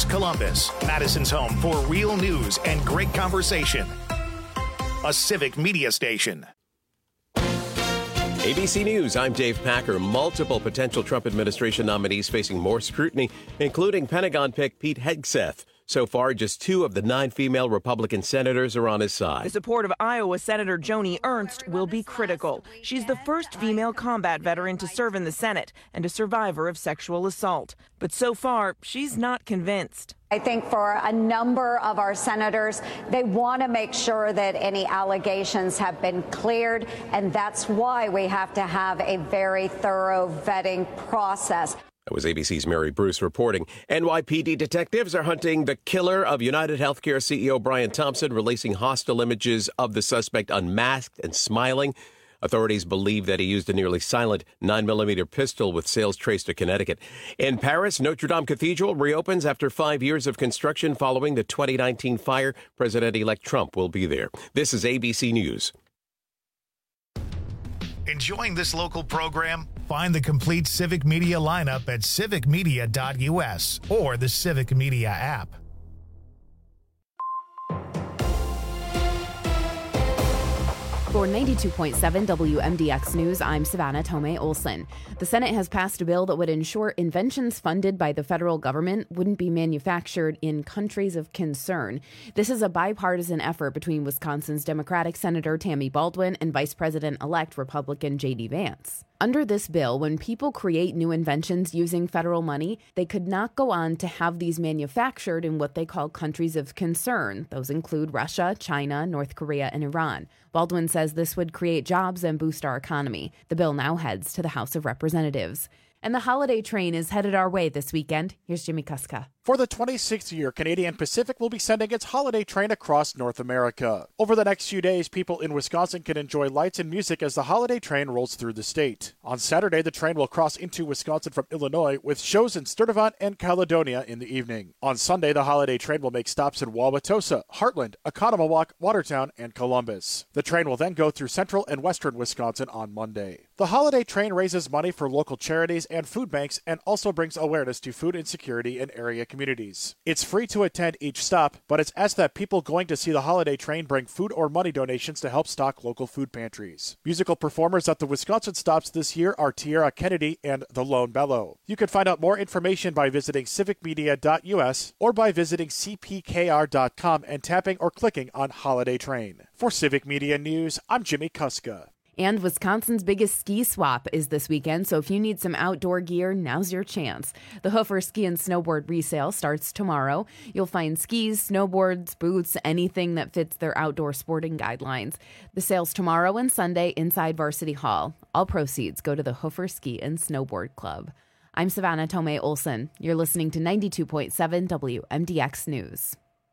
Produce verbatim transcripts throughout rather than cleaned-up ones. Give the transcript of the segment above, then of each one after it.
Columbus, Madison's home for real news and great conversation. A Civic Media station. A B C News, I'm Dave Packer. Multiple potential Trump administration nominees facing more scrutiny, including Pentagon pick Pete Hegseth. So far, just two of the nine female Republican senators are on his side. The support of Iowa Senator Joni Ernst will be critical. She's the first female combat veteran to serve in the Senate and a survivor of sexual assault. But so far, she's not convinced. I think for a number of our senators, they want to make sure that any allegations have been cleared, and that's why we have to have a very thorough vetting process. That was A B C's Mary Bruce reporting. N Y P D detectives are hunting the killer of United Healthcare C E O Brian Thompson, releasing hostile images of the suspect unmasked and smiling. Authorities believe that he used a nearly silent nine millimeter pistol with sales traced to Connecticut. In Paris, Notre Dame Cathedral reopens after five years of construction following the twenty nineteen fire. President-elect Trump will be there. This is A B C News. Enjoying this local program? Find the complete Civic Media lineup at civic media dot U S or the Civic Media app. For ninety-two point seven W M D X News, I'm Savannah Tomei Olson. The Senate has passed a bill that would ensure inventions funded by the federal government wouldn't be manufactured in countries of concern. This is a bipartisan effort between Wisconsin's Democratic Senator Tammy Baldwin and Vice President-elect Republican J D Vance. Under this bill, when people create new inventions using federal money, they could not go on to have these manufactured in what they call countries of concern. Those include Russia, China, North Korea, and Iran. Baldwin says this would create jobs and boost our economy. The bill now heads to the House of Representatives. And the holiday train is headed our way this weekend. Here's Jimmy Kuska. For the twenty-sixth year, Canadian Pacific will be sending its holiday train across North America. Over the next few days, people in Wisconsin can enjoy lights and music as the holiday train rolls through the state. On Saturday, the train will cross into Wisconsin from Illinois with shows in Sturtevant and Caledonia in the evening. On Sunday, the holiday train will make stops in Wauwatosa, Heartland, Oconomowoc, Watertown, and Columbus. The train will then go through central and western Wisconsin on Monday. The holiday train raises money for local charities and food banks and also brings awareness to food insecurity in area communities. It's free to attend each stop, but it's asked that people going to see the holiday train bring food or money donations to help stock local food pantries. Musical performers at the Wisconsin stops this year are Tierra Kennedy and the Lone Bellow. You can find out more information by visiting civic media dot U S or by visiting c p k r dot com and tapping or clicking on Holiday Train. For Civic Media News, I'm Jimmy Kuska. And Wisconsin's biggest ski swap is this weekend, so if you need some outdoor gear, now's your chance. The Hoofer Ski and Snowboard resale starts tomorrow. You'll find skis, snowboards, boots, anything that fits their outdoor sporting guidelines. The sale's tomorrow and Sunday inside Varsity Hall. All proceeds go to the Hoofer Ski and Snowboard Club. I'm Savannah Tomei Olson. You're listening to ninety-two point seven W M D X News.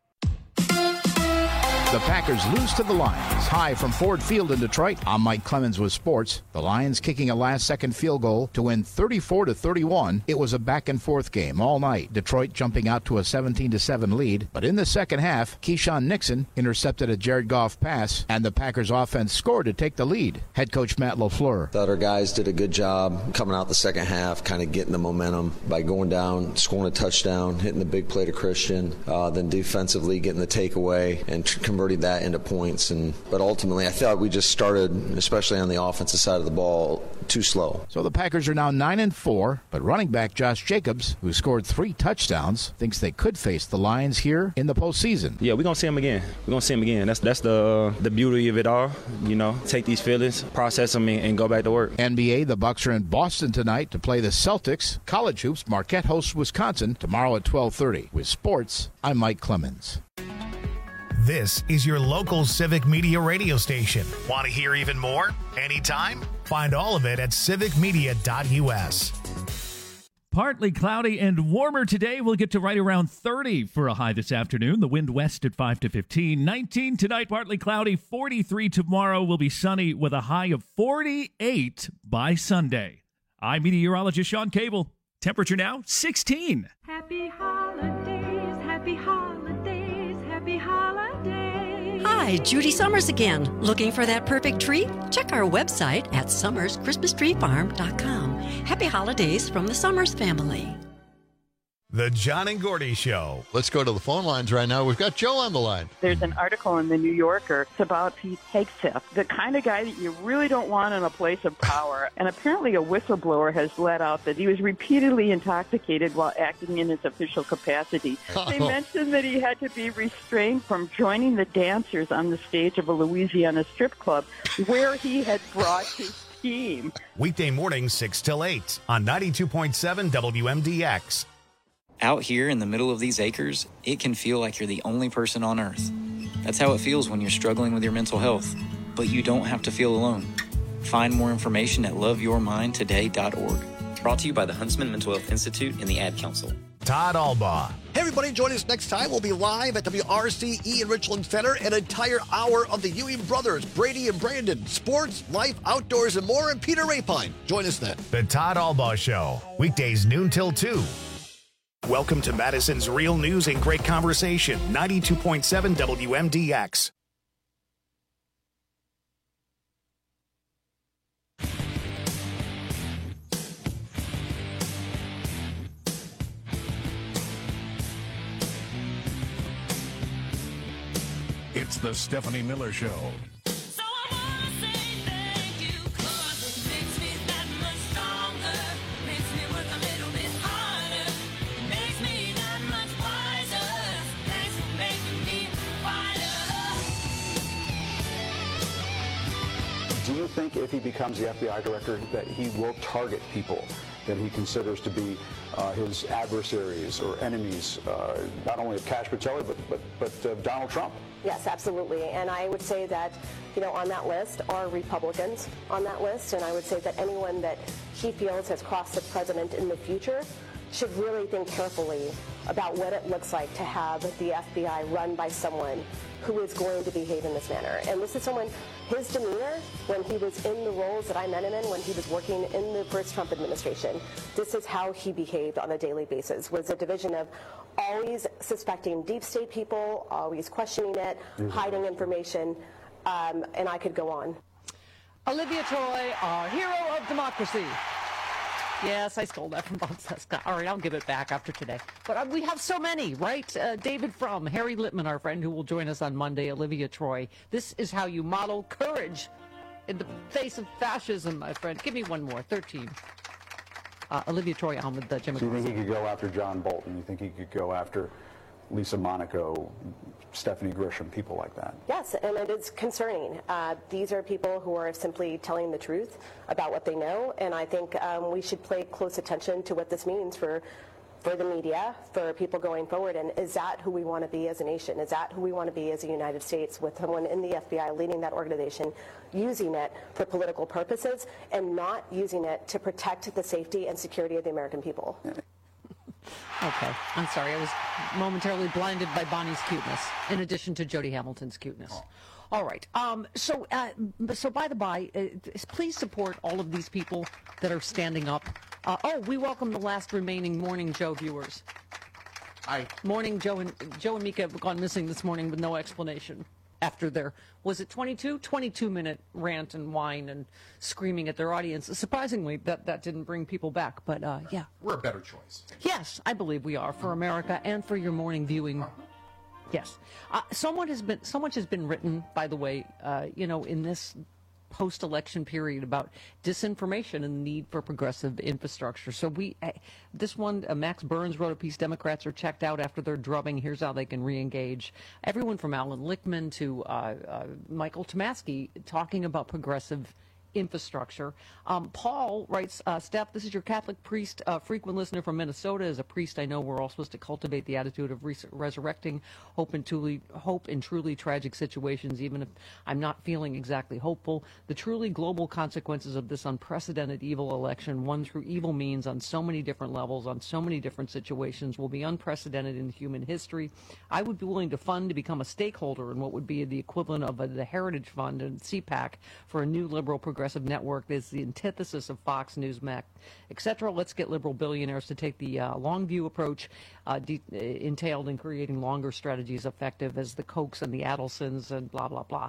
The Packers lose to the Lions. Hi from Ford Field in Detroit. I'm Mike Clemens with sports. The Lions kicking a last-second field goal to win thirty-four to thirty-one. It was a back-and-forth game all night. Detroit jumping out to a seventeen to seven lead. But in the second half, Keyshawn Nixon intercepted a Jared Goff pass, and the Packers offense scored to take the lead. Head coach Matt LaFleur. Thought our guys did a good job coming out the second half, kind of getting the momentum by going down, scoring a touchdown, hitting the big play to Christian, uh, then defensively getting the takeaway and converting that into points. And but ultimately I thought we just started, especially on the offensive side of the ball, too slow. So the Packers are now nine and four, but running back Josh Jacobs, who scored three touchdowns, thinks they could face the Lions here in the postseason. Yeah, we're gonna see them again. We're gonna see them again. That's that's the the beauty of it all. You know, take these feelings, process them, and, and go back to work. N B A, the Bucks are in Boston tonight to play the Celtics. College hoops, Marquette hosts Wisconsin tomorrow at twelve thirty. With sports, I'm Mike Clemens. This is your local Civic Media radio station. Want to hear even more? Anytime? Find all of it at civic media dot U S. Partly cloudy and warmer today. We'll get to right around thirty for a high this afternoon. The wind west at five to fifteen. nineteen tonight, partly cloudy. forty-three tomorrow. Will be sunny with a high of forty-eight by Sunday. I'm meteorologist Sean Cable. Temperature now, sixteen. Happy holidays, happy holidays, happy holidays. Hi, Judy Summers again. Looking for that perfect tree? Check our website at summers christmas tree farm dot com. Happy holidays from the Summers family. The John and Gordy Show. Let's go to the phone lines right now. We've got Joe on the line. There's an article in the New Yorker. It's about Pete Hegseth, the kind of guy that you really don't want in a place of power. And apparently a whistleblower has let out that he was repeatedly intoxicated while acting in his official capacity. Oh. They mentioned that he had to be restrained from joining the dancers on the stage of a Louisiana strip club where he had brought his team. Weekday mornings six till eight on ninety-two point seven W M D X. Out here in the middle of these acres, it can feel like you're the only person on Earth. That's how it feels when you're struggling with your mental health. But you don't have to feel alone. Find more information at love your mind today dot org. Brought to you by the Huntsman Mental Health Institute and the Ad Council. Todd Albaugh. Hey, everybody, join us next time. We'll be live at W R C E in Richland Center, an entire hour of the Ewing brothers, Brady and Brandon, sports, life, outdoors, and more, and Peter Rapine. Join us then. The Todd Albaugh Show, weekdays noon till two. Welcome to Madison's Real News and Great Conversation, ninety-two point seven W M D X. It's the Stephanie Miller Show. Do you think if he becomes the F B I director that he will target people that he considers to be uh, his adversaries or enemies, uh, not only of Cash Pacelli, but, but, but of Donald Trump? Yes, absolutely. And I would say that, you know, on that list are Republicans on that list. And I would say that anyone that he feels has crossed the president in the future should really think carefully about what it looks like to have the F B I run by someone who is going to behave in this manner. And this is someone, his demeanor when he was in the roles that I met him in when he was working in the first Trump administration, this is how he behaved on a daily basis, was a division of always suspecting deep state people, always questioning it, mm-hmm. hiding information, um, and I could go on. Olivia Troy, our hero of democracy. Yes, I stole that from Bob Cesca. All right, I'll give it back after today. But uh, we have so many, right? Uh, David Frum, Harry Littman, our friend, who will join us on Monday, Olivia Troy. This is how you model courage in the face of fascism, my friend. Give me one more, thirteen. Uh, Olivia Troy on with uh, Jim. Do you think he could go after John Bolton? You think he could go after Lisa Monaco, Stephanie Grisham, people like that? Yes, and it is concerning. Uh, these are people who are simply telling the truth about what they know, and I think um, we should pay close attention to what this means for for the media, for people going forward, and is that who we want to be as a nation? Is that who we want to be as a United States, with someone in the F B I leading that organization, using it for political purposes and not using it to protect the safety and security of the American people? Okay, I'm sorry. I was momentarily blinded by Bonnie's cuteness, in addition to Jody Hamilton's cuteness. Oh. All right. Um, so, uh, so by the by, uh, please support all of these people that are standing up. Uh, oh, we welcome the last remaining Morning Joe viewers. Hi. Morning Joe and Joe and Mika have gone missing this morning with no explanation. After their, was it twenty-two? twenty-two minute rant and whine and screaming at their audience. Surprisingly, that, that didn't bring people back, but uh, yeah. We're a better choice. Yes, I believe we are, for America and for your morning viewing. Yes. Uh, so much has been, so much has been written, by the way, uh, you know, in this post-election period about disinformation and the need for progressive infrastructure. So we, uh, this one, uh, Max Burns wrote a piece, Democrats are checked out after their drubbing. Here's how they can re-engage. Everyone from Alan Lichtman to uh, uh, Michael Tomasky talking about progressive infrastructure. Um, Paul writes, uh, Steph, this is your Catholic priest, uh, frequent listener from Minnesota. As a priest, I know we're all supposed to cultivate the attitude of res- resurrecting hope in, truly, hope in truly tragic situations, even if I'm not feeling exactly hopeful. The truly global consequences of this unprecedented evil election, won through evil means on so many different levels, on so many different situations, will be unprecedented in human history. I would be willing to fund to become a stakeholder in what would be the equivalent of a, the Heritage Fund and C PAC for a new liberal progressive network. Is the antithesis of Fox, Newsmax, et cetera. Let's get liberal billionaires to take the uh, long view approach uh, de- entailed in creating longer strategies effective as the Kochs and the Adelsons and blah, blah, blah.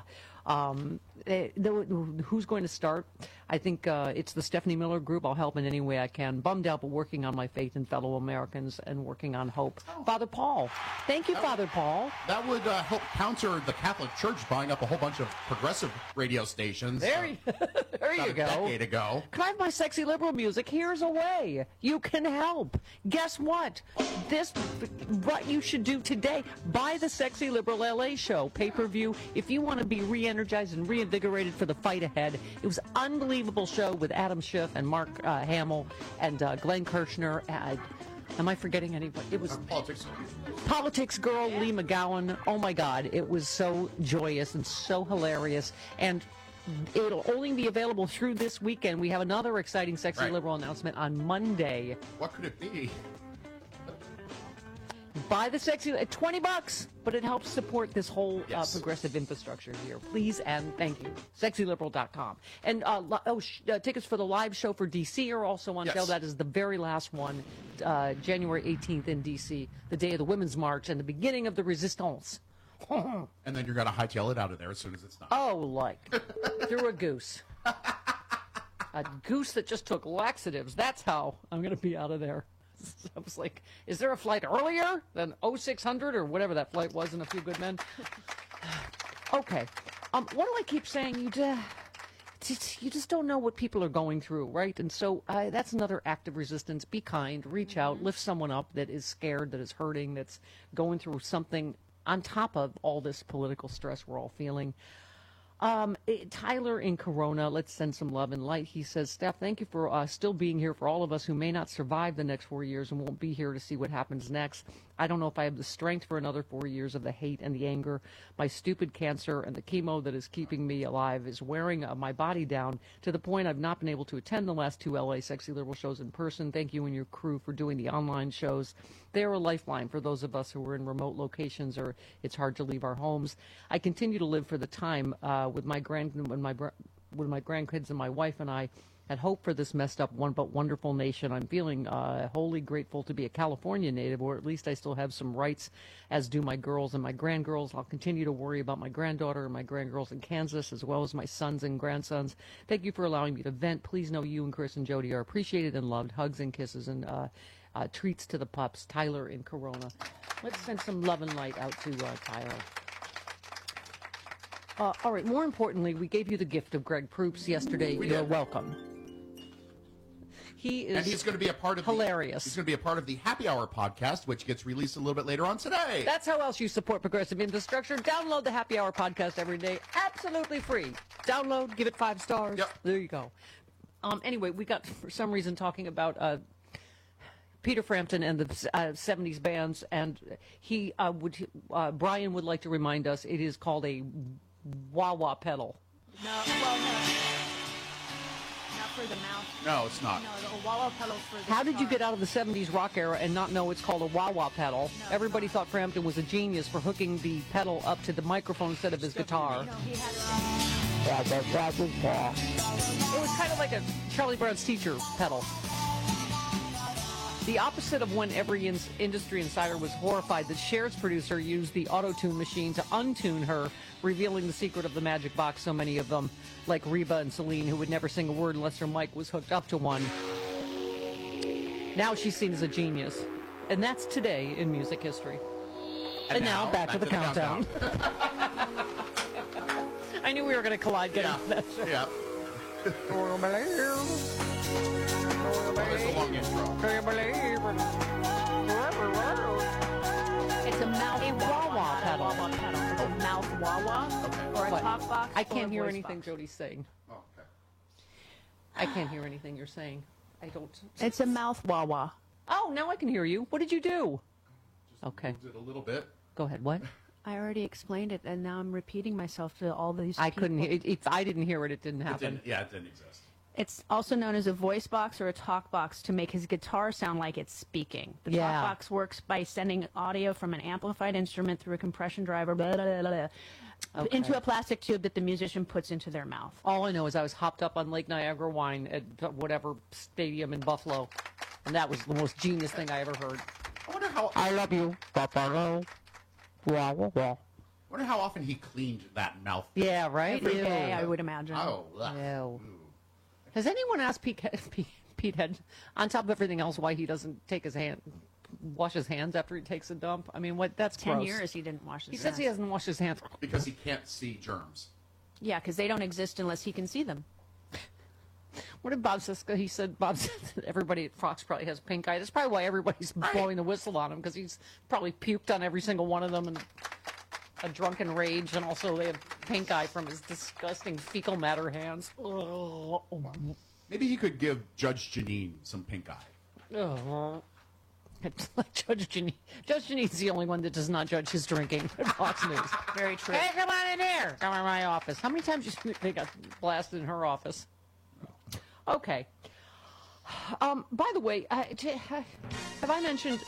Um, eh, the, who's going to start? I think uh, it's the Stephanie Miller Group. I'll help in any way I can. Bummed out, but working on my faith in fellow Americans and working on hope. Oh. Father Paul. Thank you, that Father would, Paul. That would uh, help counter the Catholic Church buying up a whole bunch of progressive radio stations. There, you, there you a go. decade ago. Can I have my sexy liberal music? Here's a way. You can help. Guess what? This, what you should do today, buy the Sexy Liberal L A show, pay-per-view. If you want to be re-energized and reinvigorated for the fight ahead, it was an unbelievable show with Adam Schiff and Mark uh, Hamill and uh, Glenn Kirshner. Uh, am I forgetting anybody? It was uh, politics. Politics girl Lee McGowan. Oh my God, it was so joyous and so hilarious. And it'll only be available through this weekend. We have another exciting Sexy right. Liberal announcement on Monday. What could it be? Buy the Sexy at twenty bucks, but it helps support this whole yes. uh, progressive infrastructure here. Please and thank you. sexy liberal dot com. And uh, oh, sh- uh, tickets for the live show for D C are also on yes. sale. That is the very last one, uh, January eighteenth in D C, the day of the Women's March and the beginning of the Resistance. And then you're going to hightail it out of there as soon as it's done. Oh, like through a goose. A goose that just took laxatives. That's how I'm going to be out of there. I was like, is there a flight earlier than oh six hundred or whatever that flight was in A Few Good Men? Okay. Um, what do I keep saying? You, uh, you just don't know what people are going through, right? And so uh, that's another act of resistance. Be kind. Reach out. Lift someone up that is scared, that is hurting, that's going through something on top of all this political stress we're all feeling. Um, it, Tyler in Corona, let's send some love and light. He says, Steph, thank you for uh, still being here for all of us who may not survive the next four years and won't be here to see what happens next. I don't know if I have the strength for another four years of the hate and the anger. My stupid cancer and the chemo that is keeping me alive is wearing uh, my body down to the point I've not been able to attend the last two L A Sexy Liberal shows in person. Thank you and your crew for doing the online shows. They're a lifeline for those of us who are in remote locations or it's hard to leave our homes. I continue to live for the time uh, with my grand when my with my grandkids and my wife and I had hope for this messed up one but wonderful nation. I'm feeling uh, wholly grateful to be a California native, or at least I still have some rights, as do my girls and my grandgirls. I'll continue to worry about my granddaughter and my grandgirls in Kansas, as well as my sons and grandsons. Thank you for allowing me to vent. Please know you and Chris and Jody are appreciated and loved. Hugs and kisses and uh, uh, treats to the pups. Tyler in Corona. Let's send some love and light out to uh, Tyler. Uh, all right, more importantly, we gave you the gift of Greg Proops yesterday. We You're did. welcome. He is and he's going to be a part of hilarious. The, he's going to be a part of the Happy Hour podcast, which gets released a little bit later on today. That's how else you support progressive infrastructure. Download the Happy Hour podcast every day, absolutely free. Download, give it five stars. Yep. There you go. Um, anyway, we got for some reason talking about uh, Peter Frampton and the uh, seventies bands, and he uh, would uh, Brian would like to remind us it is called a wah-wah pedal. No, well, no. Not for the mouth. No, it's not. No, the wah-wah pedal for the How did you guitar. get out of the seventies rock era and not know it's called a wah-wah pedal? No, Everybody thought Frampton was a genius for hooking the pedal up to the microphone instead of his guitar. No, he had It was kind of like a Charlie Brown's Teacher pedal. The opposite of when every in- industry insider was horrified that Cher's producer used the auto-tune machine to untune her, revealing the secret of the magic box. So many of them, like Reba and Celine, who would never sing a word unless her mic was hooked up to one. Now she's seen as a genius. And that's today in music history. And, and now, now, back, back to, the, to the countdown. countdown. I knew we were going to collide getting yeah. to that show. Yeah. Oh, there's a long intro. It's a mouth a wah-wah pedal. Wah-wah pedal. It's a mouth wah-wah Okay. or a What? talk box. I or can't a hear voice anything box. Jody's saying. Oh, okay. I can't hear anything you're saying. I don't. It's a mouth wah-wah. Oh, now I can hear you. What did you do? Just Okay. moved it a little bit. Go ahead. What? I already explained it, and now I'm repeating myself to all these I people. couldn't hear. If I didn't hear it, it didn't It happen. didn't, yeah, it didn't exist. It's also known as a voice box or a talk box to make his guitar sound like it's speaking. The Yeah. talk box works by sending audio from an amplified instrument through a compression driver blah, blah, blah, blah, Okay. into a plastic tube that the musician puts into their mouth. All I know is I was hopped up on Lake Niagara Wine at whatever stadium in Buffalo, and that was the most genius thing I ever heard. I wonder how. I love you, Buffalo. Wah, wah, wah. wonder how often he cleaned that mouth. Yeah, right? Every Ew. day, I would imagine. Oh, ugh. Ew. Has anyone asked Pete, Pete, Pete Head, on top of everything else, why he doesn't take his hand, wash his hands after he takes a dump? I mean, what? That's Ten gross. years he didn't wash his He hands. says he hasn't washed his hands. Because he can't see germs. Yeah, because they don't exist unless he can see them. What did Bob Siska? He said Bob said that everybody at Fox probably has pink eye. That's probably why everybody's blowing the whistle on him, because he's probably puked on every single one of them and a drunken rage, and also they have pink eye from his disgusting fecal matter hands. Ugh. Maybe he could give Judge Janine some pink eye. Ugh. Like Judge Janine. Judge Janine's the only one that does not judge his drinking at Fox News. Very true. Hey, come on in here. Come in my office. How many times you they got blasted in her office? Okay. Um, by the way, uh, t- uh, have I mentioned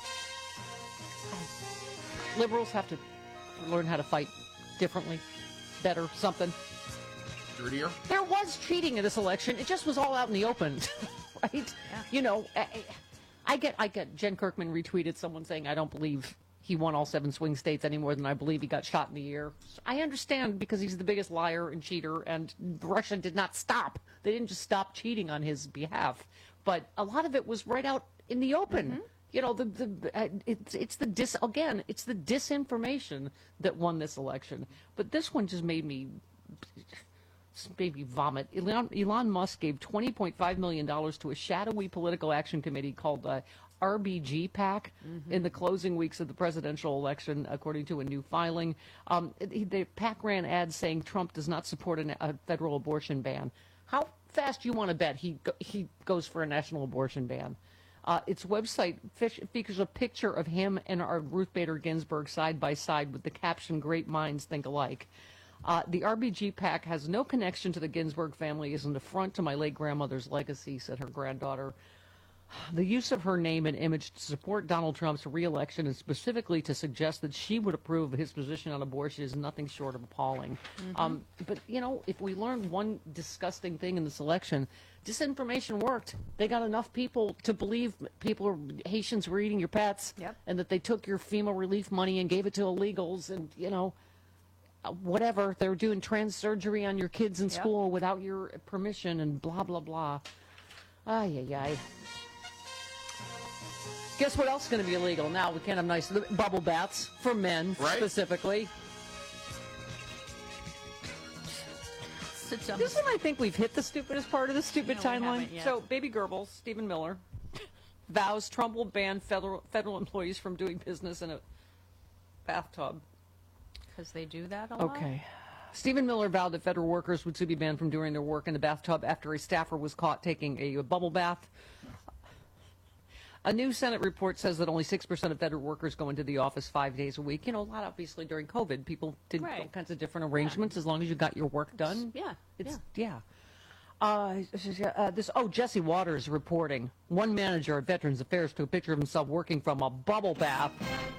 liberals have to learn how to fight differently, better, something? Dirtier? There was cheating in this election. It just was all out in the open, right? Yeah. You know, I, I get, I get. Jen Kirkman retweeted someone saying, "I don't believe he won all seven swing states any more than I believe he got shot in the ear." I understand, because he's the biggest liar and cheater, and Russia did not stop. They didn't just stop cheating on his behalf, but a lot of it was right out in the open. Mm-hmm. You know, the the uh, it's it's the dis again, it's the disinformation that won this election. But this one just made me. Made me vomit. Elon, Elon Musk gave twenty point five million dollars to a shadowy political action committee called uh, R B G PAC mm-hmm. in the closing weeks of the presidential election, according to a new filing. Um, the PAC ran ads saying Trump does not support a, a federal abortion ban. How fast you want to bet he go, he goes for a national abortion ban? Uh, its website fish, features a picture of him and our Ruth Bader Ginsburg side by side with the caption, "Great minds think alike." Uh, the R B G PAC has no connection to the Ginsburg family, is an affront to my late grandmother's legacy, said her granddaughter. The use of her name and image to support Donald Trump's reelection, and specifically to suggest that she would approve of his position on abortion, is nothing short of appalling. Mm-hmm. Um, but, you know, if we learned one disgusting thing in this election, disinformation worked. They got enough people to believe people are, Haitians were eating your pets, yep. and that they took your FEMA relief money and gave it to illegals, and, you know, whatever, they're doing trans surgery on your kids in school yep. without your permission, and blah, blah, blah. Ay, ay, ay. Guess what else is going to be illegal now? We can't have nice bubble baths for men, right? Specifically. This one, I think we've hit the stupidest part of the stupid no, timeline. So, Baby Goebbels, Stephen Miller, vows Trump will ban federal federal employees from doing business in a bathtub. Because they do that a lot? Okay. Stephen Miller vowed that federal workers would soon be banned from doing their work in the bathtub after a staffer was caught taking a bubble bath. A new Senate report says that only six percent of federal workers go into the office five days a week. You know, a lot, obviously, during COVID. People did right. all kinds of different arrangements yeah. as long as you got your work done. Yeah. It's, yeah. yeah. Uh, uh, this oh Jesse Waters reporting. One manager at Veterans Affairs took a picture of himself working from a bubble bath.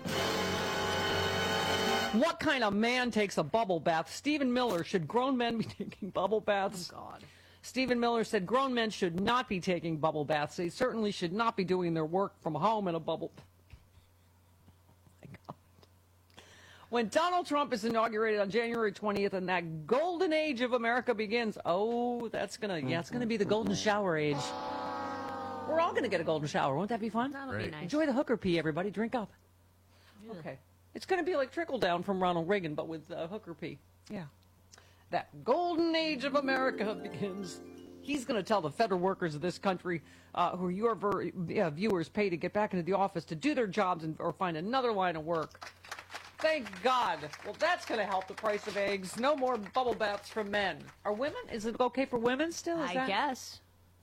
What kind of man takes a bubble bath? Stephen Miller, should grown men be taking bubble baths? Oh, God. Stephen Miller said grown men should not be taking bubble baths. They certainly should not be doing their work from home in a bubble. Oh, my God. When Donald Trump is inaugurated on January twentieth and that golden age of America begins, oh, that's going to, yeah, it's going to be the golden shower age. We're all going to get a golden shower. Won't that be fun? That'll be nice. Enjoy the hooker pee, everybody. Drink up. Yeah. Okay. It's going to be like Trickle Down from Ronald Reagan, but with uh, hooker pee. Yeah. That golden age of America begins. He's going to tell the federal workers of this country, uh, who your ver- yeah, viewers pay to get back into the office to do their jobs and, or find another line of work. Thank God. Well, that's going to help the price of eggs. No more bubble baths for men. Are women? Is it okay for women still? Is I that... guess.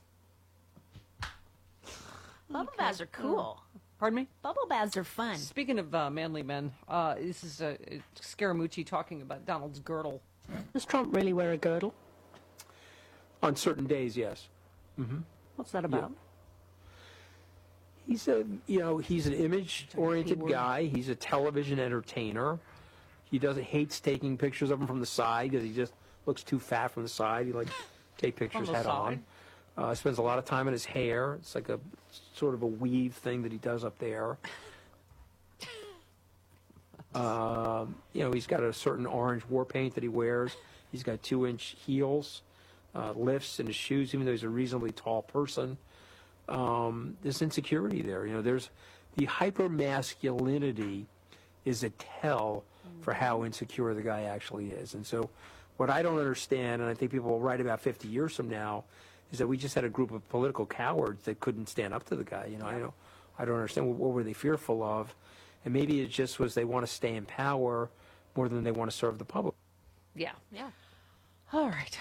Bubble okay. baths are cool. Pardon me? Bubble baths are fun. Speaking of uh, manly men, uh, this is uh, Scaramucci talking about Donald's girdle. Does Trump really wear a girdle? On certain days, yes. Mm-hmm. What's that about? Yeah. He's a, you know, he's an image-oriented guy. He's a television entertainer. He doesn't hates taking pictures of him from the side because he just looks too fat from the side. He likes to take pictures head on. Uh, spends a lot of time on his hair. It's like a sort of a weave thing that he does up there. Um, you know, he's got a certain orange war paint that he wears. He's got two-inch heels, uh, lifts in his shoes, even though he's a reasonably tall person. Um, there's insecurity there. You know, there's the hyper-masculinity is a tell for how insecure the guy actually is. And so what I don't understand, and I think people will write about fifty years from now, is that we just had a group of political cowards that couldn't stand up to the guy. You know, I don't, I don't understand. What, what were they fearful of? And maybe it just was they want to stay in power more than they want to serve the public. Yeah. Yeah. All right.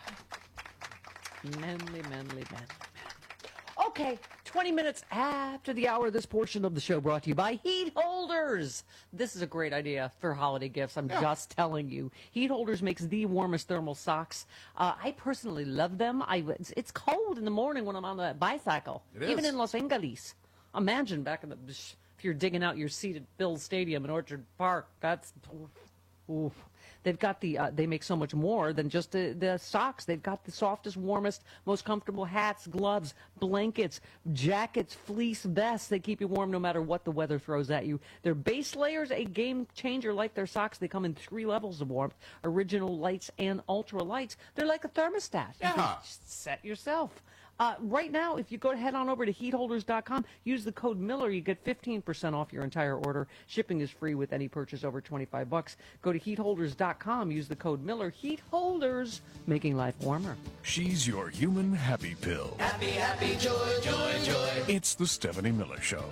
Manly, manly, manly. Okay, twenty minutes after the hour, this portion of the show brought to you by Heat Holders. This is a great idea for holiday gifts. I'm yeah. just telling you. Heat Holders makes the warmest thermal socks. Uh, I personally love them. I, it's, it's cold in the morning when I'm on the bicycle, it even is. in Los Angeles. Imagine back in the, if you're digging out your seat at Bill's Stadium in Orchard Park. That's, oof. They've got the, uh, they make so much more than just the, the socks. They've got the softest, warmest, most comfortable hats, gloves, blankets, jackets, fleece vests. They keep you warm no matter what the weather throws at you. Their base layers, a game changer like their socks. They come in three levels of warmth, original lights and ultra lights. They're like a thermostat. Yeah. You can just set yourself. Uh, right now, if you go head on over to heat holders dot com, use the code Miller, you get fifteen percent off your entire order. Shipping is free with any purchase over twenty-five bucks. Go to heat holders dot com, use the code Miller. Heat Holders, making life warmer. She's your human happy pill. Happy, happy, joy, joy, joy. It's the Stephanie Miller Show.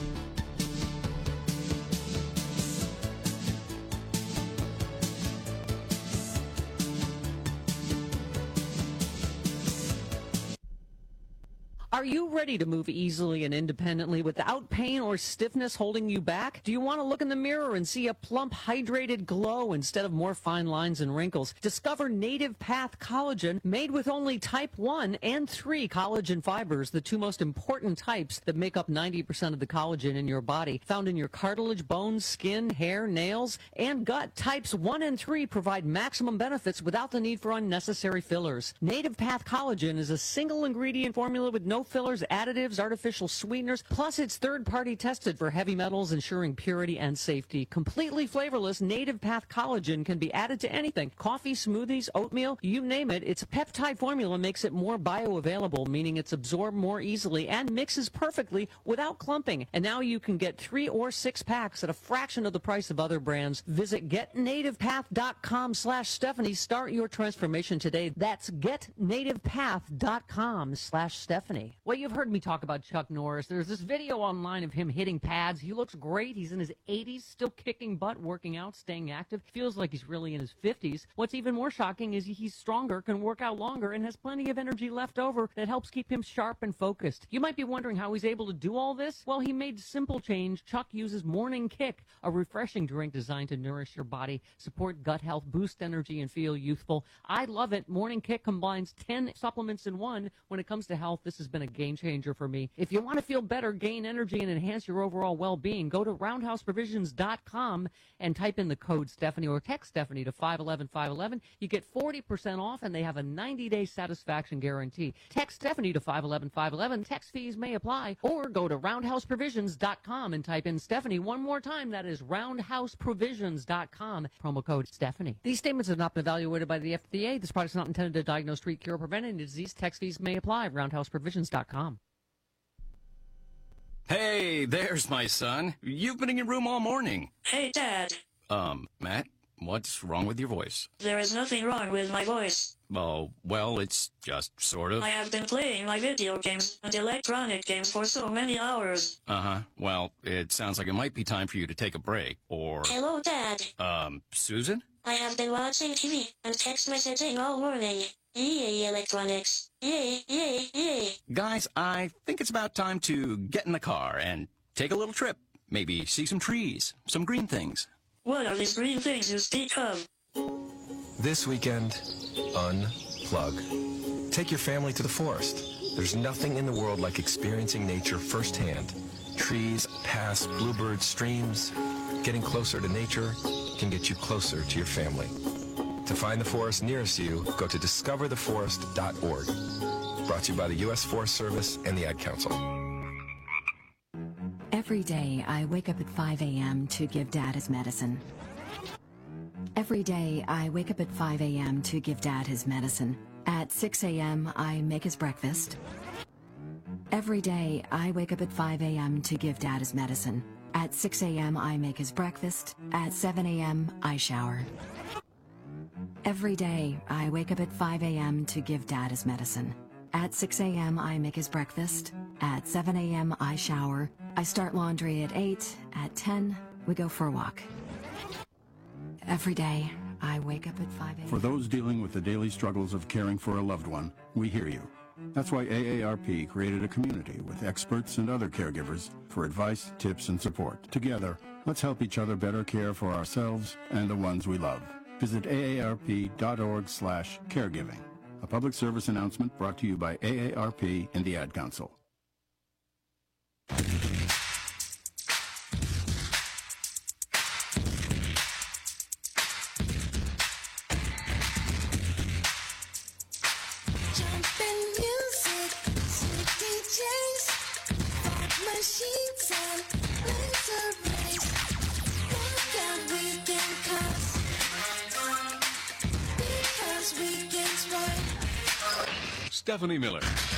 Are you ready to move easily and independently without pain or stiffness holding you back? Do you want to look in the mirror and see a plump, hydrated glow instead of more fine lines and wrinkles? Discover Native Path Collagen, made with only type one and three collagen fibers, the two most important types that make up ninety percent of the collagen in your body, found in your cartilage, bones, skin, hair, nails, and gut. Types one and three provide maximum benefits without the need for unnecessary fillers. Native Path Collagen is a single ingredient formula with no fillers, additives, artificial sweeteners, plus it's third-party tested for heavy metals, ensuring purity and safety. Completely flavorless, Native Path Collagen can be added to anything. Coffee, smoothies, oatmeal, you name it. Its peptide formula makes it more bioavailable, meaning it's absorbed more easily and mixes perfectly without clumping. And now you can get three or six packs at a fraction of the price of other brands. Visit get native path dot com slash Stephanie. Start your transformation today. That's get native path dot com slash Stephanie. Well, you've heard me talk about Chuck Norris. There's this video online of him hitting pads. He looks great. He's in his eighties, still kicking butt, working out, staying active. Feels like he's really in his fifties. What's even more shocking is he's stronger, can work out longer, and has plenty of energy left over that helps keep him sharp and focused. You might be wondering how he's able to do all this. Well, he made simple change. Chuck uses Morning Kick, a refreshing drink designed to nourish your body, support gut health, boost energy, and feel youthful. I love it. Morning Kick combines ten supplements in one. When it comes to health, this has been a game changer for me. If you want to feel better, gain energy, and enhance your overall well-being, go to roundhouse provisions dot com and type in the code Stephanie or text Stephanie to five one one five one one. You get forty percent off, and they have a ninety-day satisfaction guarantee. Text Stephanie to five one one five one one. Text fees may apply. Or go to roundhouse provisions dot com and type in Stephanie one more time. That is roundhouse provisions dot com. Promo code Stephanie. These statements have not been evaluated by the F D A. This product is not intended to diagnose, treat, cure, or prevent any disease. Text fees may apply. roundhouse provisions dot com. Hey, there's my son. You've been in your room all morning. Hey, Dad. Um, Matt, what's wrong with your voice? There is nothing wrong with my voice. Oh, well, it's just sort of. I have been playing my video games and electronic games for so many hours. Uh-huh. Well, it sounds like it might be time for you to take a break, or... Hello, Dad. Um, Susan? I have been watching T V and text messaging all morning. Yay, electronics. Yay, yay, yay. Guys, I think it's about time to get in the car and take a little trip. Maybe see some trees, some green things. What are these green things you speak of? This weekend, unplug. Take your family to the forest. There's nothing in the world like experiencing nature firsthand. Trees, paths, bluebirds, streams. Getting closer to nature can get you closer to your family. To find the forest nearest you, go to discover the forest dot org. Brought to you by the U S Forest Service and the Ad Council. Every day, I wake up at five a.m. to give Dad his medicine. Every day, I wake up at five a.m. to give Dad his medicine. At six a.m., I make his breakfast. Every day, I wake up at five a.m. to give Dad his medicine. At six a.m., I make his breakfast. At seven a.m., I shower. Every day, I wake up at five a.m. to give Dad his medicine. At six a.m., I make his breakfast. At seven a.m., I shower. I start laundry at eight. At ten, we go for a walk. Every day, I wake up at five a.m. For those dealing with the daily struggles of caring for a loved one, we hear you. That's why A A R P created a community with experts and other caregivers for advice, tips, and support. Together, let's help each other better care for ourselves and the ones we love. Visit A A R P dot org slash caregiving. A public service announcement brought to you by A A R P and the Ad Council. Stephanie Miller.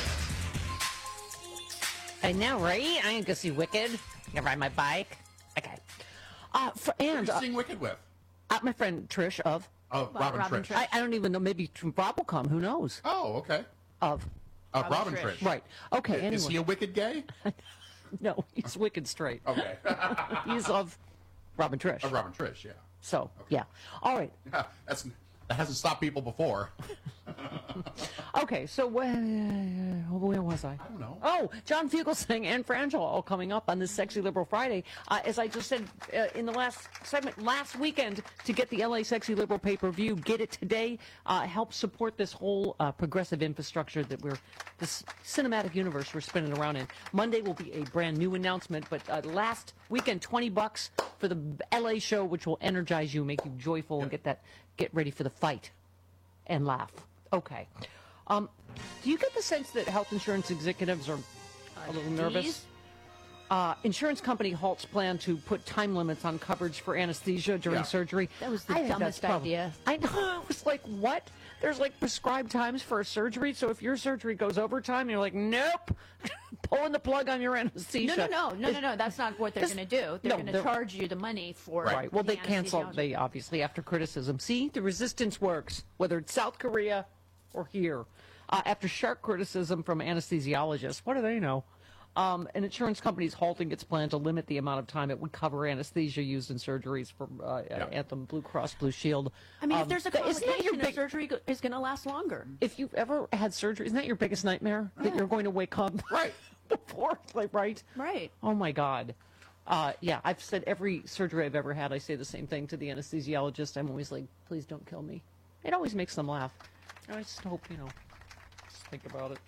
I know, right? I'm gonna go see Wicked. I'm gonna ride my bike. Okay. Uh, for, and Who are uh, you seeing Wicked with? uh, my friend Trish of. Oh, Robin, Robin Trish. Trish. I, I don't even know. Maybe Rob will come. Who knows? Oh, okay. Of. Uh, Robin Robin Trish. Trish. Right. Okay. Is Anyway. he a Wicked gay? No, he's Wicked straight. Okay. He's of Robin Trish. Uh, Robin Trish, yeah. So yeah. All right. Yeah, that's that hasn't stopped people before. Okay, so where, where was I? I don't know. Oh, John Fugelsang and Frangela all coming up on this Sexy Liberal Friday. Uh, as I just said uh, in the last segment, last weekend, to get the L A Sexy Liberal pay-per-view, get it today. Uh, help support this whole uh, progressive infrastructure that we're, this cinematic universe we're spinning around in. Monday will be a brand new announcement, but uh, last weekend, twenty bucks for the L A show, which will energize you, make you joyful, and get that, get ready for the fight and laugh. Okay. Um, do you get the sense that health insurance executives are a little nervous? These? Uh, insurance company halts plan to put time limits on coverage for anesthesia during Yeah. surgery. That was the I think dumbest that's probably- idea. I know. I was like, what? There's like prescribed times for a surgery, so if your surgery goes overtime, you're like, nope, pulling the plug on your anesthesia. No, no, no, no, no, no. That's not what they're This- going to do. They're no, going to they're- charge you the money for. Right. Well, the they cancel. anesthesiologist. They obviously after criticism. See, the resistance works, whether it's South Korea or here. Uh, after sharp criticism from anesthesiologists, what do they know? Um, an insurance company is halting its plan to limit the amount of time it would cover anesthesia used in surgeries for uh, Yeah. Anthem, Blue Cross Blue Shield. I mean, Um, if there's a th- isn't that your complication, the big, surgery go- is going to last longer. if you've ever had surgery, isn't that your biggest nightmare? That you're going to wake up Right. before, like, right? Right. Oh my God. Uh, yeah, I've said every surgery I've ever had, I say the same thing to the anesthesiologist. I'm always like, please don't kill me. It always makes them laugh. I just hope, you know, just think about it.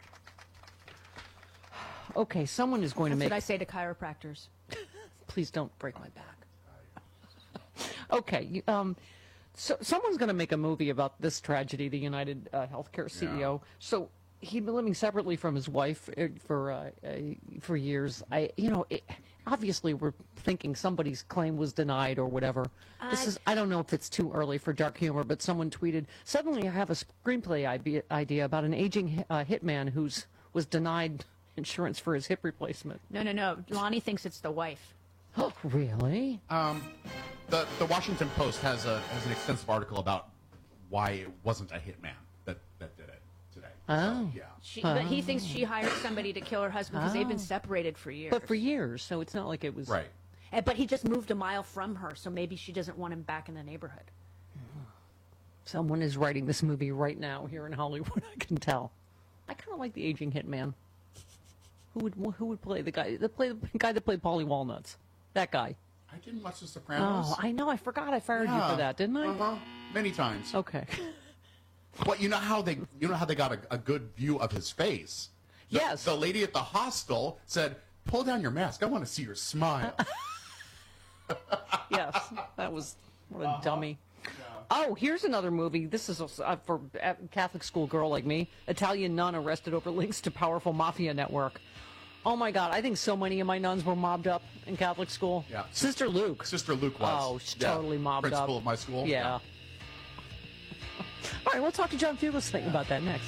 Okay, someone is going That's to make. what I say to chiropractors. Please don't break my back. Okay, you, um, so someone's going to make a movie about this tragedy. The United uh, Healthcare C E O. So he'd been living separately from his wife uh, for uh, uh, for years. I, you know, it, obviously we're thinking somebody's claim was denied or whatever. This I- is. I don't know if it's too early for dark humor, but someone tweeted, "Suddenly I have a screenplay idea, idea about an aging uh, hitman who's was denied insurance for his hip replacement." No, no, no. Lonnie thinks it's the wife. Oh, really? Um, the the Washington Post has a has an extensive article about why it wasn't a hitman that, that did it today. Oh. Yeah. She, But he thinks she hired somebody to kill her husband because they've been separated for years. But for years, so it's not like it was Right. And- But he just moved a mile from her, so maybe she doesn't want him back in the neighborhood. Someone is writing this movie right now here in Hollywood. I can tell. I kind of like the aging hitman. Who would who would play the guy? The play the guy that played Paulie Walnuts. That guy. I didn't watch The Sopranos. Oh, I know. I forgot. I fired you Yeah. for that, didn't I? Uh-huh. Many times. Okay. But you know how they you know how they got a, a good view of his face. The, Yes. The lady at the hostel said, "Pull down your mask. I want to see your smile." Yes, that was what a dummy. Oh, here's another movie. This is uh, for a Catholic school girl like me. Italian nun arrested over links to powerful mafia network. Oh my God! I think so many of my nuns were mobbed up in Catholic school. Yeah. Sister Luke. Sister Luke was. Oh, she's Yeah. totally mobbed Principal up. of my school. Yeah. All right, we'll talk to John Fugles think about that next.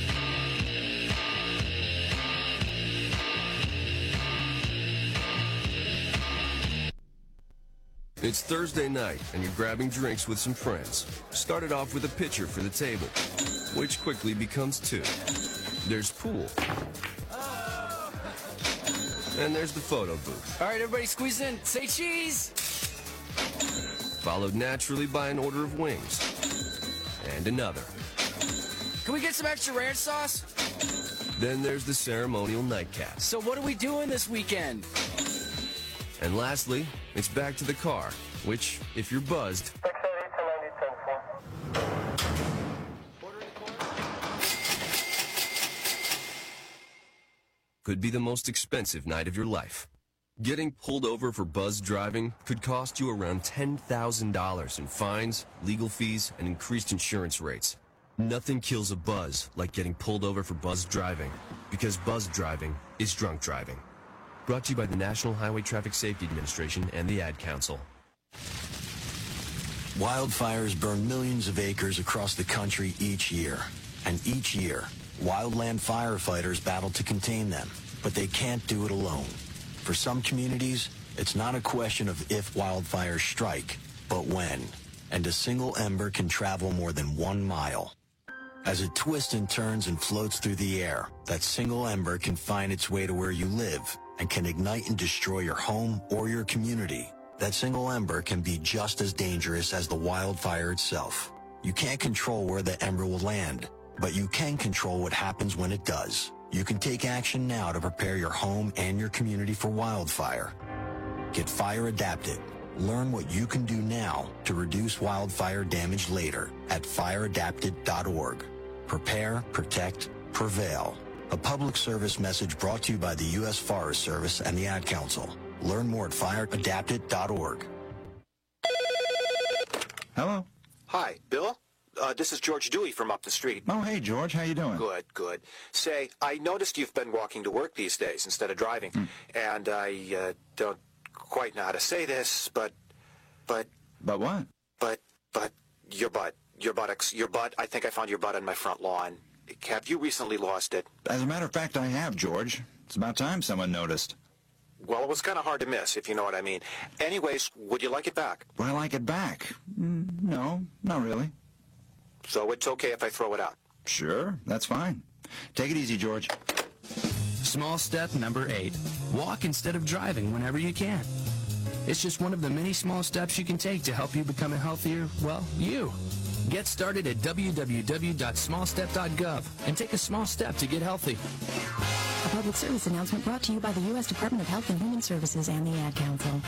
It's Thursday night, and you're grabbing drinks with some friends. Started off with a pitcher for the table, which quickly becomes two. There's pool. And there's the photo booth. All right, everybody squeeze in. Say cheese. Followed naturally by an order of wings. And another. Can we get some extra ranch sauce? Then there's the ceremonial nightcap. So what are we doing this weekend? And lastly, it's back to the car, which, if you're buzzed, could be the most expensive night of your life. Getting pulled over for buzz driving could cost you around ten thousand dollars in fines, legal fees, and increased insurance rates. Nothing kills a buzz like getting pulled over for buzz driving, because buzz driving is drunk driving. Brought to you by the National Highway Traffic Safety Administration and the Ad Council. Wildfires burn millions of acres across the country each year. And each year, wildland firefighters battle to contain them, but they can't do it alone. For some communities, it's not a question of if wildfires strike, but when. And a single ember can travel more than one mile. As it twists and turns and floats through the air, that single ember can find its way to where you live and can ignite and destroy your home or your community. That single ember can be just as dangerous as the wildfire itself. You can't control where the ember will land, but you can control what happens when it does. You can take action now to prepare your home and your community for wildfire. Get fire adapted. Learn what you can do now to reduce wildfire damage later at fire adapted dot org. Prepare, protect, prevail. A public service message brought to you by the U S Forest Service and the Ad Council. Learn more at fire adapted dot org. Hello. Hi, Bill. Uh, this is George Dewey from up the street. Oh, hey, George. How you doing? Good, good. Say, I noticed you've been walking to work these days instead of driving, Hmm. and I uh, don't quite know how to say this, but, but, But what? but, but, your butt, your buttocks, your butt. I think I found your butt on my front lawn. Have you recently lost it? As a matter of fact, I have, George. It's about time someone noticed. Well, it was kind of hard to miss, if you know what I mean. Anyways, would you like it back? Would I like it back? Mm, no, not really. So it's okay if I throw it out? Sure, that's fine. Take it easy, George. Small step number eight. Walk instead of driving whenever you can. It's just one of the many small steps you can take to help you become a healthier, well, you. Get started at w w w dot small step dot gov and take a small step to get healthy. A public service announcement brought to you by the U S Department of Health and Human Services and the Ad Council.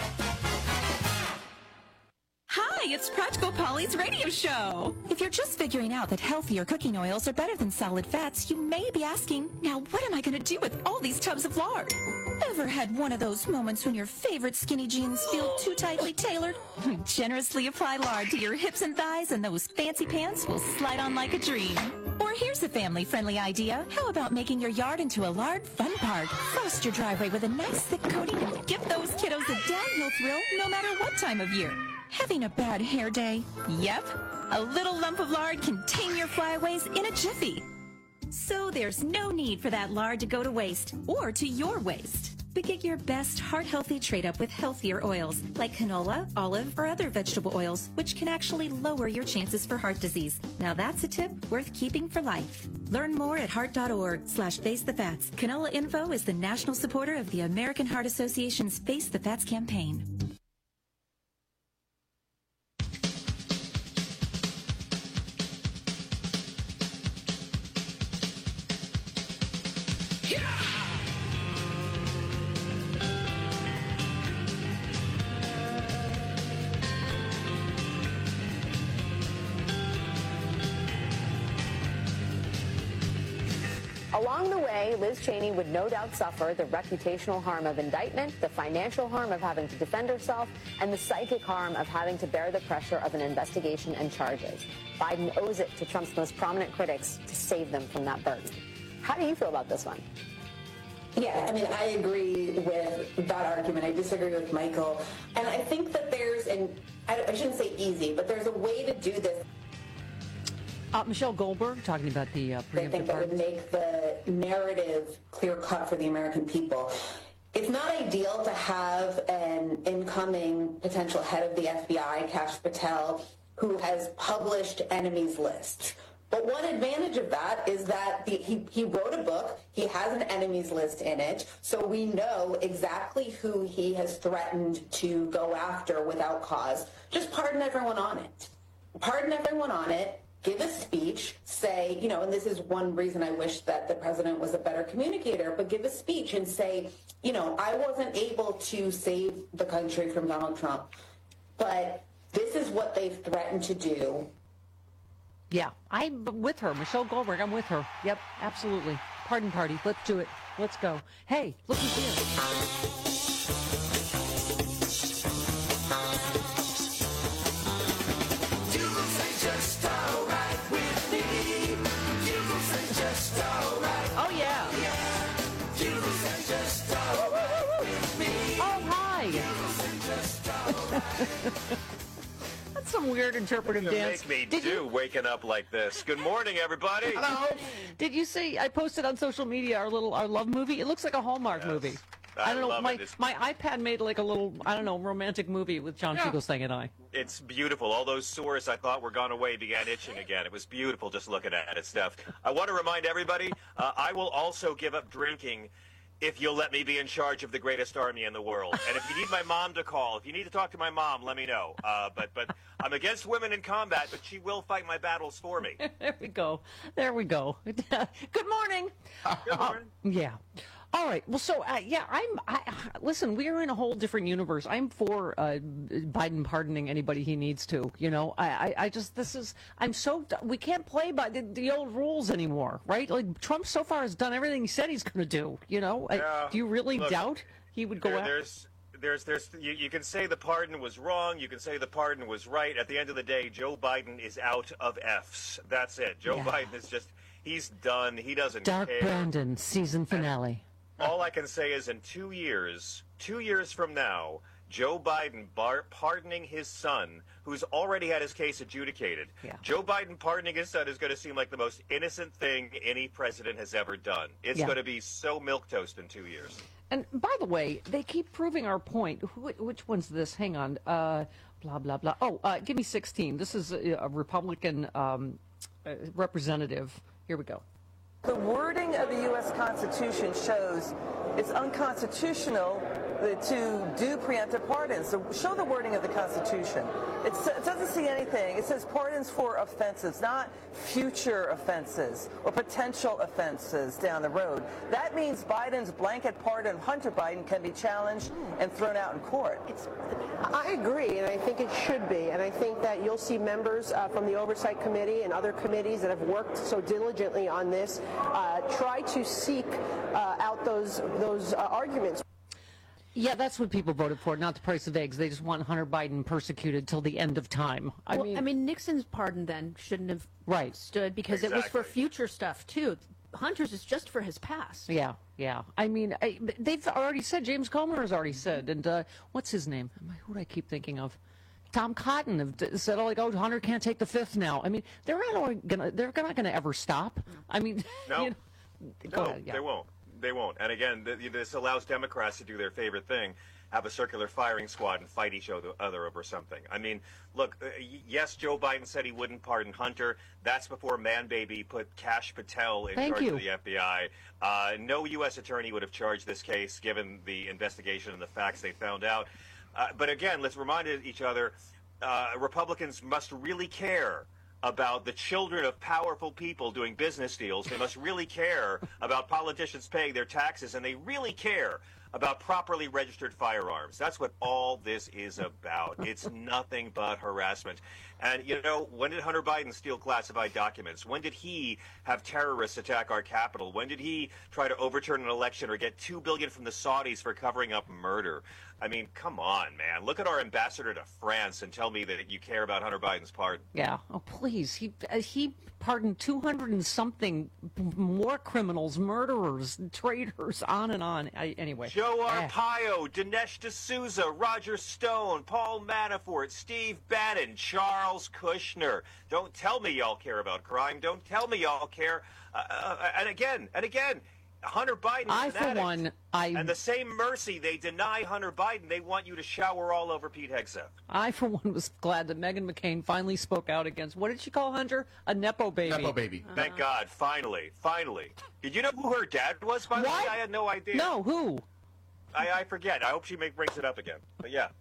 Hi, it's Practical Polly's radio show. If you're just figuring out that healthier cooking oils are better than solid fats, you may be asking, now what am I going to do with all these tubs of lard? Ever had one of those moments when your favorite skinny jeans feel too tightly tailored? Generously apply lard to your hips and thighs and those fancy pants will slide on like a dream. Or here's a family-friendly idea. How about making your yard into a lard fun park? Frost your driveway with a nice thick coating and give those kiddos a downhill thrill no matter what time of year. Having a bad hair day? Yep. A little lump of lard can tame your flyaways in a jiffy. So there's no need for that lard to go to waste or to your waste. But get your best heart-healthy trade-up with healthier oils like canola, olive, or other vegetable oils, which can actually lower your chances for heart disease. Now that's a tip worth keeping for life. Learn more at heart dot org slash face the fats. Canola Info is the national supporter of the American Heart Association's Face the Fats campaign. Along the way, Liz Cheney would no doubt suffer the reputational harm of indictment, the financial harm of having to defend herself, and the psychic harm of having to bear the pressure of an investigation and charges. Biden owes it to Trump's most prominent critics to save them from that burden. How do you feel about this one? Yeah, I mean, I agree with that argument. I disagree with Michael. And I think that there's, and I, I shouldn't say easy, but there's a way to do this. Uh, Michelle Goldberg talking about the uh, I preemptive think that would pardons. make the narrative clear-cut for the American people. It's not ideal to have an incoming potential head of the F B I, Kash Patel, who has published enemies lists. But one advantage of that is that the, he, he wrote a book, he has an enemies list in it, so we know exactly who he has threatened to go after without cause. Just pardon everyone on it. Pardon everyone on it, give a speech, say, you know, and this is one reason I wish that the president was a better communicator, but give a speech and say, you know, I wasn't able to save the country from Donald Trump, but this is what they've threatened to do. Yeah, I'm with her. Michelle Goldberg, I'm with her. Yep, absolutely. Pardon party. Let's do it. Let's go. Hey, look who's here. Oh, yeah. Oh, hi. That's some weird interpretive You dance. make me Did do you- waking up like this. Good morning, everybody. Hello. Did you see? I posted on social media our little our love movie. It looks like a Hallmark movie. I don't know. love My it. It's- my iPad made like a little I don't know romantic movie with John Yeah. Fugelsang and I. It's beautiful. All those sores I thought were gone away began itching again. It was beautiful just looking at it, Steph. I want to remind everybody, uh, I will also give up drinking if you'll let me be in charge of the greatest army in the world. And if you need my mom to call, if you need to talk to my mom, let me know. Uh, but but I'm against women in combat, but she will fight my battles for me. There we go. There we go. Good morning. Good morning. Uh, yeah. All right. Well, so uh, yeah, I'm. I, listen, we are in a whole different universe. I'm for uh, Biden pardoning anybody he needs to. You know, I, I, I just this is. I'm so. We can't play by the, the old rules anymore, right? Like Trump so far has done everything he said he's going to do. You know, I, Yeah, do you really look, doubt he would go there, out? There's, there's, there's. You, you can say the pardon was wrong. You can say the pardon was right. At the end of the day, Joe Biden is out of F's. That's it. Joe Yeah. Biden is just. He's done. He doesn't Dark care. Brandon season finale. All I can say is in two years, two years from now, Joe Biden bar- pardoning his son, who's already had his case adjudicated. Yeah. Joe Biden pardoning his son is going to seem like the most innocent thing any president has ever done. It's Yeah. going to be so milquetoast in two years. And by the way, they keep proving our point. Who, which one's this? Hang on. Uh, blah, blah, blah. Oh, uh, give me sixteen. This is a, a Republican um, uh, representative. Here we go. The wording of the U S Constitution shows it's unconstitutional to do preemptive pardons. So show the wording of the Constitution. It, it doesn't say anything. It says pardons for offenses, not future offenses or potential offenses down the road. That means Biden's blanket pardon, Hunter Biden, can be challenged and thrown out in court. It's, I agree, and I think it should be. And I think that you'll see members uh, from the Oversight Committee and other committees that have worked so diligently on this uh, try to seek uh, out those those uh, arguments. Yeah, that's what people voted for, not the price of eggs. They just want Hunter Biden persecuted till the end of time. I well, mean, I mean, Nixon's pardon then shouldn't have right. stood because it was for Exactly. future stuff too. Hunter's is just for his past. Yeah, yeah. I mean, I, they've already said, James Comer has already said, and uh, what's his name? Who do I keep thinking of? Tom Cotton have said, oh, like, oh, Hunter can't take the fifth now. I mean, they're not gonna, they're not gonna ever stop. I mean, No, you know, go no, ahead, yeah. they won't. They won't. And again, th- this allows Democrats to do their favorite thing, have a circular firing squad and fight each other, other over something. I mean, look, uh, y- yes, Joe Biden said he wouldn't pardon Hunter. That's before Man Baby put Kash Patel in Thank charge you. of the F B I. Uh, no U S attorney would have charged this case given the investigation and the facts they found out. Uh, but again, let's remind each other, uh, Republicans must really care about the children of powerful people doing business deals. They must really care about politicians paying their taxes, and they really care about properly registered firearms. That's what all this is about. It's nothing but harassment. And, you know, when did Hunter Biden steal classified documents? When did he have terrorists attack our Capitol? When did he try to overturn an election or get two billion dollars from the Saudis for covering up murder? I mean, come on, man. Look at our ambassador to France and tell me that you care about Hunter Biden's pardon. Yeah. Oh, please. He uh, he pardoned two hundred and something more criminals, murderers, traitors, on and on. I, anyway. Joe Arpaio, Dinesh D'Souza, Roger Stone, Paul Manafort, Steve Bannon, Charles Kushner. Don't tell me y'all care about crime. Don't tell me y'all care. Uh, uh, and again, and again, Hunter Biden is I, an for addict. one, I... And the same mercy they deny Hunter Biden, they want you to shower all over Pete Hegseth. I, for one, was glad that Meghan McCain finally spoke out against, what did she call Hunter? A Nepo baby. Nepo baby. Uh, Thank God, finally, finally. Did you know who her dad was, by the way? I had no idea. No, who? I, I forget. I hope she make, brings it up again. But yeah.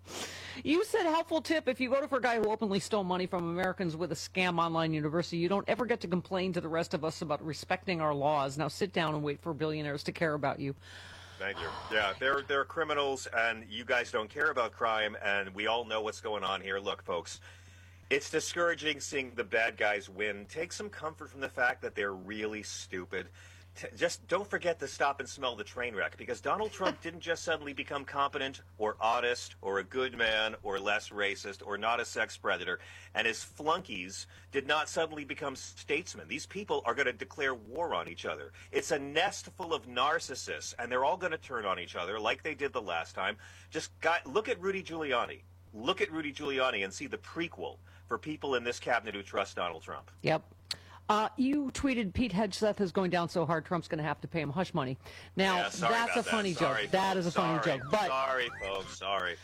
You said helpful tip, if you voted for a guy who openly stole money from Americans with a scam online university, you don't ever get to complain to the rest of us about respecting our laws. Now sit down and wait for billionaires to care about you. Thank you. Yeah, they're, they're criminals, and you guys don't care about crime, and we all know what's going on here. Look, folks, it's discouraging seeing the bad guys win. Take some comfort from the fact that they're really stupid. Just don't forget to stop and smell the train wreck, because Donald Trump didn't just suddenly become competent or honest or a good man or less racist or not a sex predator, and his flunkies did not suddenly become statesmen. These people are going to declare war on each other. It's a nest full of narcissists, and they're all going to turn on each other like they did the last time. Just got, look at Rudy Giuliani. Look at Rudy Giuliani and see the prequel for people in this cabinet who trust Donald Trump. Yep. Uh, you tweeted Pete Hegseth is going down so hard Trump's going to have to pay him hush money. Now, yeah, sorry that's about a funny that. joke. Sorry, that folks. is a funny sorry. joke. But sorry, folks. Sorry.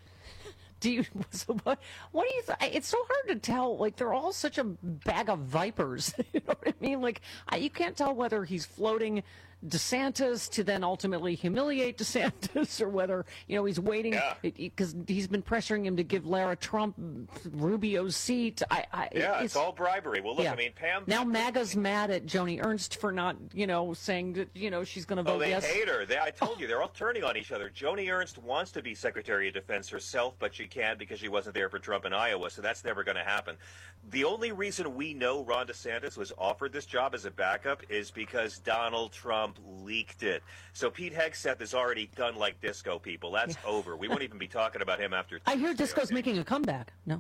Do you? So what, what do you? Th- it's so hard to tell. Like they're all such a bag of vipers. You know what I mean? Like I, you can't tell whether he's floating DeSantis to then ultimately humiliate DeSantis, or whether you know he's waiting because yeah. he's been pressuring him to give Lara Trump Rubio's seat. I, I, yeah, it's, it's all bribery. Well, look, yeah. I mean, Pam. Now MAGA's mad at Joni Ernst for not, you know, saying that you know she's going to vote oh, they yes. hate her. They, I told you, they're all turning on each other. Joni Ernst wants to be Secretary of Defense herself, but she can't because she wasn't there for Trump in Iowa, so that's never going to happen. The only reason we know Ron DeSantis was offered this job as a backup is because Donald Trump leaked it. So Pete Hegseth is already done like disco, people. That's yeah. over. We won't even be talking about him after Tuesday. I hear disco's making a comeback. No.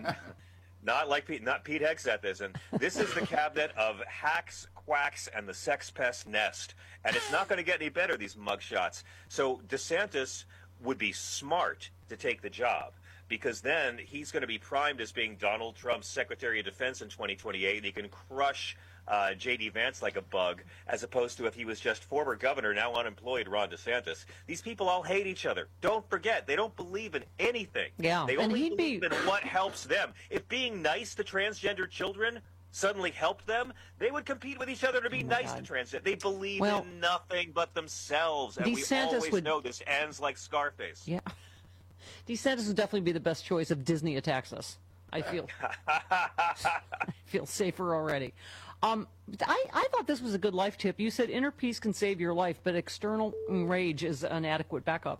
Not like Pete, not Pete Hegseth is. And this is the cabinet of hacks, quacks, and the sex pest nest. And it's not going to get any better, these mugshots. So DeSantis would be smart to take the job, because then he's going to be primed as being Donald Trump's Secretary of Defense in twenty twenty-eight, and he can crush uh, J D Vance like a bug, as opposed to if he was just former governor, now unemployed Ron DeSantis. These people all hate each other. Don't forget, they don't believe in anything. Yeah, they and only he'd believe be... in what helps them. If being nice to transgender children suddenly helped them, they would compete with each other to be oh nice God. to transgender. They believe well, in nothing but themselves, and DeSantis we always would... know this ends like Scarface. Yeah. DeSantis would definitely be the best choice if Disney attacks us. I feel I feel safer already. Um, I, I thought this was a good life tip. You said inner peace can save your life, but external rage is an adequate backup.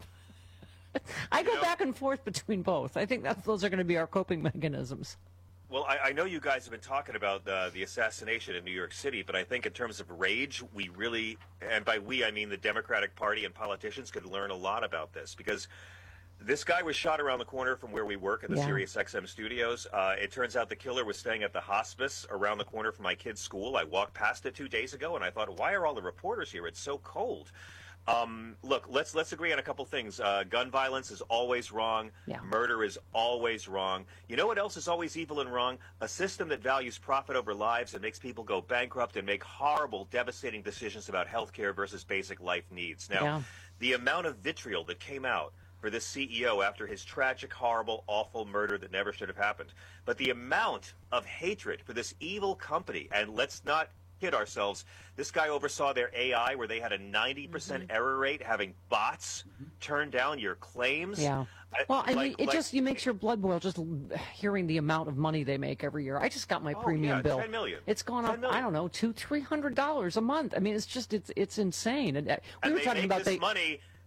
I go you know, back and forth between both. I think that those are going to be our coping mechanisms. Well, I, I know you guys have been talking about uh, the assassination in New York City, but I think in terms of rage, we really, and by we I mean the Democratic Party and politicians, could learn a lot about this, because this guy was shot around the corner from where we work at the yeah. Sirius X M studios. Uh, it turns out the killer was staying at the hospice around the corner from my kid's school. I walked past it two days ago, and I thought, why are all the reporters here? It's so cold. Um, look, let's let's agree on a couple things. Uh, gun violence is always wrong. Yeah. Murder is always wrong. You know what else is always evil and wrong? A system that values profit over lives and makes people go bankrupt and make horrible, devastating decisions about health care versus basic life needs. Now, yeah. the amount of vitriol that came out for this C E O after his tragic, horrible, awful murder that never should have happened, but the amount of hatred for this evil company, and let's not kid ourselves, this guy oversaw their A I where they had a ninety percent mm-hmm. error rate, having bots mm-hmm. turn down your claims. Yeah. Well, I like, mean, it like, just, it makes your blood boil just hearing the amount of money they make every year. I just got my oh, premium yeah, bill. ten million. It's gone up, million. I don't know, two, three hundred dollars a month. I mean, it's just, it's it's insane. And uh, we and were they talking make about this they, money.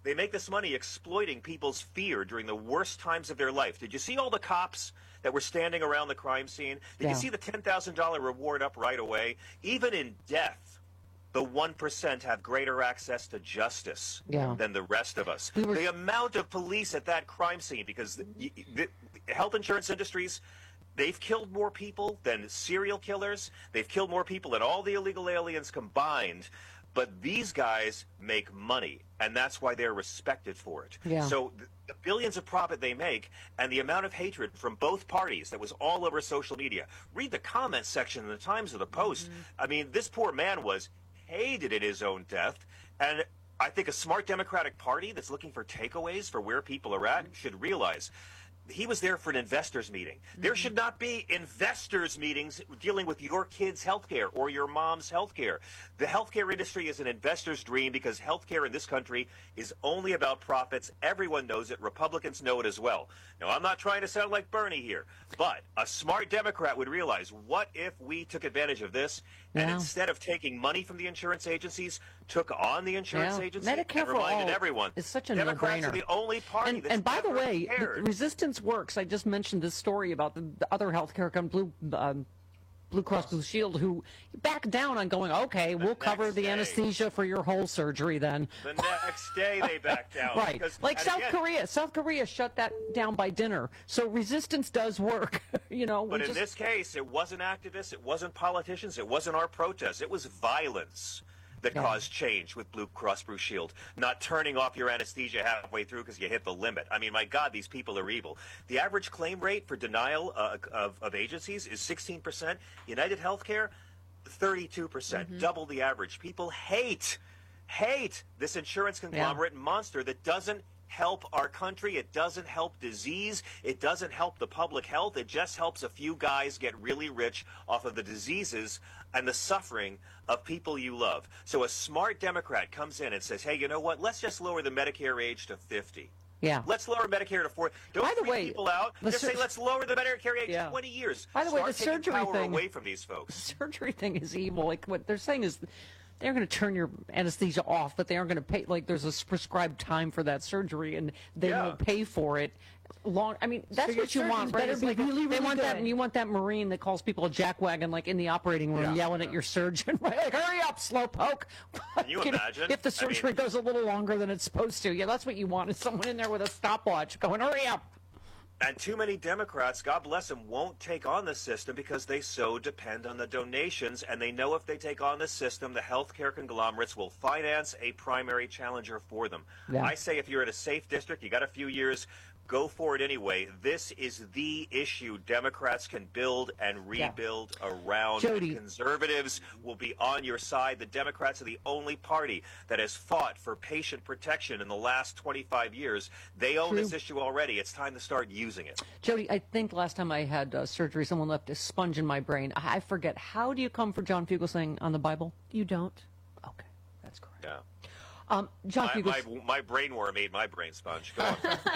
They make this money exploiting people's fear during the worst times of their life. Did you see all the cops that were standing around the crime scene? Did Yeah. you see the ten thousand dollars reward up right away? Even in death, the one percent have greater access to justice Yeah. than the rest of us. We were- The amount of police at that crime scene, because the, the, the health insurance industries, they've killed more people than serial killers. They've killed more people than all the illegal aliens combined. But these guys make money, and that's why they're respected for it. Yeah. So the, the billions of profit they make and the amount of hatred from both parties that was all over social media. Read the comment section in the Times of the Post. Mm-hmm. I mean, this poor man was hated in his own death, and I think a smart Democratic Party that's looking for takeaways for where people are at should realize he was there for an investors meeting. There should not be investors meetings dealing with your kid's health care or your mom's health care. The healthcare industry is an investor's dream because healthcare in this country is only about profits. Everyone knows it. Republicans know it as well. Now, I'm not trying to sound like Bernie here, but a smart Democrat would realize, what if we took advantage of this and Yeah. instead of taking money from the insurance agencies, took on the insurance Yeah. agency Medicare and for reminded all everyone. is such a Democrats no-brainer. are the only party And, that's and by the ever way, the cared. resistance works. I just mentioned this story about the, the other healthcare company, Blue, um, Blue Cross Blue Shield, who backed down on going, okay, we'll cover the day. anesthesia for your whole surgery then. The next day they backed down. Right. Because, Like and South again, Korea. South Korea shut that down by dinner. So resistance does work. you know. we But in just, this case, it wasn't activists, it wasn't politicians, it wasn't our protests. It was violence that Yeah. caused change with Blue Cross Blue Shield, not turning off your anesthesia halfway through because you hit the limit. I mean, my God, these people are evil. The average claim rate for denial uh, of, of agencies is sixteen percent. United Healthcare, thirty-two percent, Mm-hmm. double the average. People hate, hate this insurance conglomerate monster that doesn't help our country. It doesn't help disease. It doesn't help the public health. It just helps a few guys get really rich off of the diseases and the suffering of people you love. So a smart Democrat comes in and says, hey, you know what? Let's just lower the Medicare age to fifty. Yeah. Let's lower Medicare to forty. Don't By the freak way, people out. the Just sur- say, let's lower the Medicare age Yeah. to twenty years. By the way, Start the taking surgery power thing- away from these folks. surgery thing is evil. Like what they're saying is they're going to turn your anesthesia off, but they aren't going to pay. Like there's a prescribed time for that surgery, and they Yeah. won't pay for it. Long. I mean, that's your what you surgeons want, right? better It's be like, really, they really want that. good. You want that Marine that calls people a jackwagon, like in the operating room, Yeah. yelling at your surgeon, right? Like, hurry up, slowpoke. Can you know, imagine? if the I surgery mean- goes a little longer than it's supposed to? Yeah, that's what you want. Is someone in there with a stopwatch going, hurry up. And too many Democrats, God bless them, won't take on the system because they so depend on the donations, and they know if they take on the system, the healthcare conglomerates will finance a primary challenger for them. Yeah. I say if you're at a safe district, you got a few years, go for it anyway. This is the issue Democrats can build and Yeah. rebuild around. Jody. And conservatives will be on your side. The Democrats are the only party that has fought for patient protection in the last twenty-five years. They own True. this issue already. It's time to start using it. Jody, I think last time I had uh, surgery, someone left a sponge in my brain. I, I forget. How do you come for John Fugelsang on the Bible? You don't. Okay, that's correct. Yeah. Um, John My, my, Fugelsang, my brain worm ate my brain sponge. Go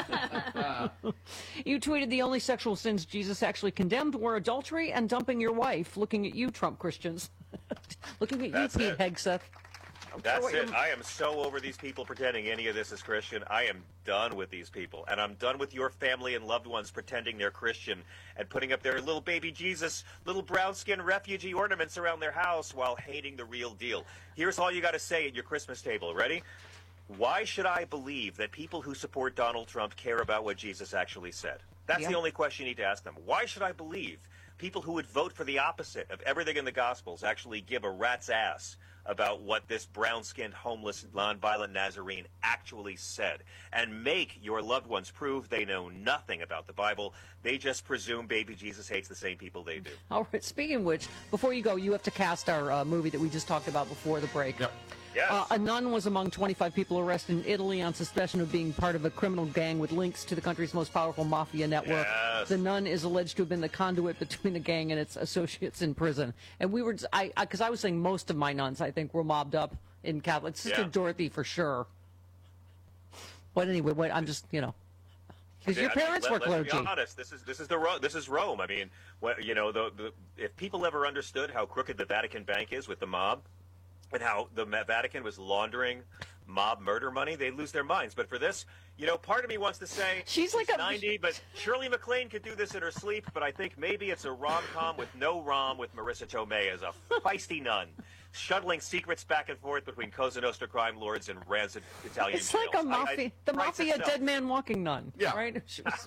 on. you tweeted the only sexual sins Jesus actually condemned were adultery and dumping your wife. Looking at you, Trump Christians. Looking at That's you, Pete it. Hegseth. That's what it. you're- I am so over these people pretending any of this is Christian. I am done with these people. And I'm done with your family and loved ones pretending they're Christian and putting up their little baby Jesus, little brown-skinned refugee ornaments around their house while hating the real deal. Here's all you got to say at your Christmas table. Ready? Why should I believe that people who support Donald Trump care about what Jesus actually said? That's Yeah. the only question you need to ask them. Why should I believe people who would vote for the opposite of everything in the Gospels actually give a rat's ass about what this brown-skinned, homeless, nonviolent Nazarene actually said, and make your loved ones prove they know nothing about the Bible? They just presume baby Jesus hates the same people they do. All right, speaking of which, before you go, you have to cast our uh, movie that we just talked about before the break. Yep. Yes. Uh, a nun was among twenty-five people arrested in Italy on suspicion of being part of a criminal gang with links to the country's most powerful mafia network. Yes. The nun is alleged to have been the conduit between the gang and its associates in prison. And we were, I, because I, I was saying most of my nuns, I think, were mobbed up in Catholic. Sister Yeah. Dorothy for sure. But anyway, what, I'm just, you know, because your I mean, parents let, were let's clergy. be honest. This is this is the Ro- this is Rome. I mean, what, you know, the, the if people ever understood how crooked the Vatican Bank is with the mob, and how the Vatican was laundering mob murder money, they lose their minds. But for this, you know, part of me wants to say she's like a ninety, but Shirley MacLaine could do this in her sleep. But I think maybe it's a rom-com with no rom with Marissa Tomei as a feisty nun, shuttling secrets back and forth between Cosa Nostra crime lords and rancid Italian It's like jails. a mafia, I, I, the writes mafia itself. dead man walking nun. Yeah. Right?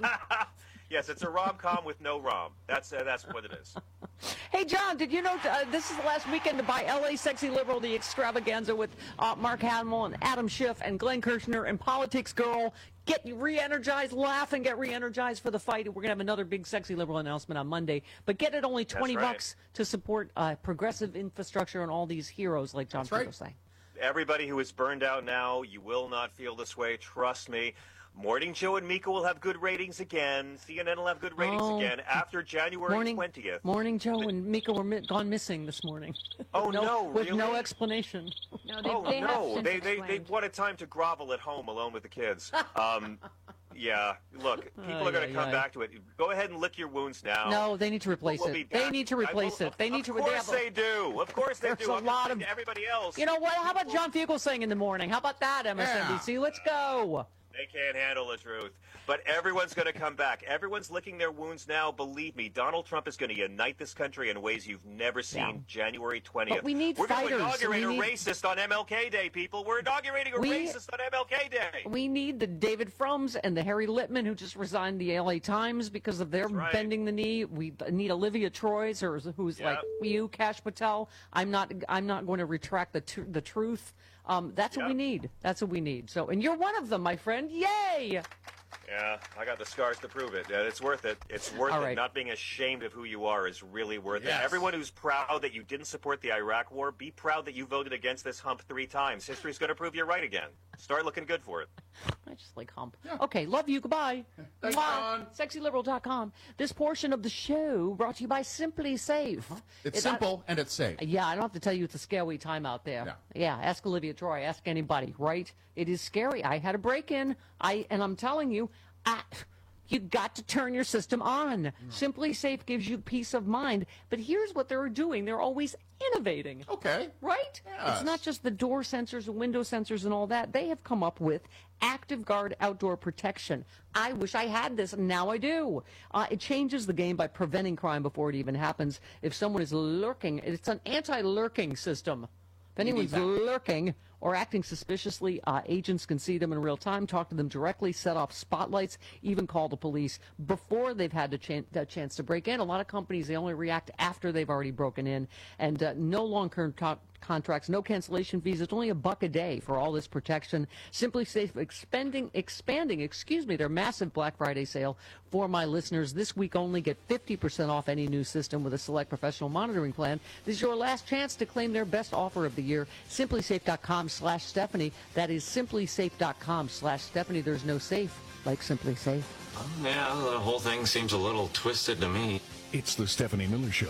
Yes, it's a rom-com with no rom. That's uh, that's what it is. Hey, John, did you know uh, this is the last weekend by L A Sexy Liberal, the extravaganza with uh, Mark Hamill and Adam Schiff and Glenn Kirshner and Politics Girl. Get re-energized, laugh, and get re-energized for the fight. We're going to have another big Sexy Liberal announcement on Monday. But get it only twenty right. bucks to support uh, progressive infrastructure and all these heroes like John Fico right. saying. Everybody who is burned out now, you will not feel this way. Trust me. Morning Joe and Mika will have good ratings again. C N N will have good ratings Oh. again after January Morning, twentieth. Morning Joe and Mika were mi- gone missing this morning. Oh, no, no, With no really? explanation. No, they, Oh, they have no. since They, they, they explained. wanted time to grovel at home alone with the kids. Um, yeah, look, people Ay, are going ay, to come ay. back to it. Go ahead and lick your wounds now. No, they need to replace We'll be it. They back. need to I will- replace it. They need of to. course they, have a- they do. Of course they There's do. a I'm lot just saying of- to everybody else. You know what? How about John Fugel saying in the morning? How about that, M S N B C? Let's go. They can't handle the truth. But everyone's going to come back. Everyone's licking their wounds now. Believe me, Donald Trump is going to unite this country in ways you've never seen. Yeah. January twentieth. But we need We're fighters. going to inaugurate We a need- racist on M L K Day, people. We're inaugurating a We- racist on M L K Day. We need the David Frums and the Harry Littman who just resigned the L A Times because of their right. bending the knee. We need Olivia Troy's, or who's Yep. like you, Kash Patel. I'm not. I'm not going to retract the tr- the truth. Um, that's what we Yep. need. That's what we need. So, and you're one of them, my friend. Yay! Yeah, I got the scars to prove it. Uh, it's worth it. It's worth All it. right. Not being ashamed of who you are is really worth Yes. it. Everyone who's proud that you didn't support the Iraq War, be proud that you voted against this hump three times. History's going to prove you're right again. Start looking good for it. I just like hump. Okay, love you. Goodbye. Thanks, Mwah. John. sexy liberal dot com. This portion of the show brought to you by Simply Safe. It's It- simple and it's safe. Yeah, I don't have to tell you it's a scary time out there. Yeah, ask Olivia Troy, ask anybody, right? It is scary. I had a break-in, I and I'm telling you, I, you got to turn your system on. Simply Safe gives you peace of mind. But here's what they're doing. They're always innovating. Okay. Right? Yes. It's not just the door sensors and window sensors and all that. They have come up with Active Guard outdoor protection. I wish I had this, and now I do. Uh, it changes the game by preventing crime before it even happens. If someone is lurking, it's an anti-lurking system. If anyone's lurking or acting suspiciously, uh, agents can see them in real time, talk to them directly, set off spotlights, even call the police before they've had a, chan- a chance to break in. A lot of companies, they only react after they've already broken in. And uh, no long-term co- contracts, no cancellation fees. It's only a buck a day for all this protection. Simply Safe expanding, expanding, excuse me, their massive Black Friday sale for my listeners. This week only, get fifty percent off any new system with a select professional monitoring plan. This is your last chance to claim their best offer of the year. simply safe dot com slash Stephanie. That is simply safe dot com slash Stephanie. There's no safe like Simply Safe. Yeah, the whole thing seems a little twisted to me. It's the Stephanie Miller Show.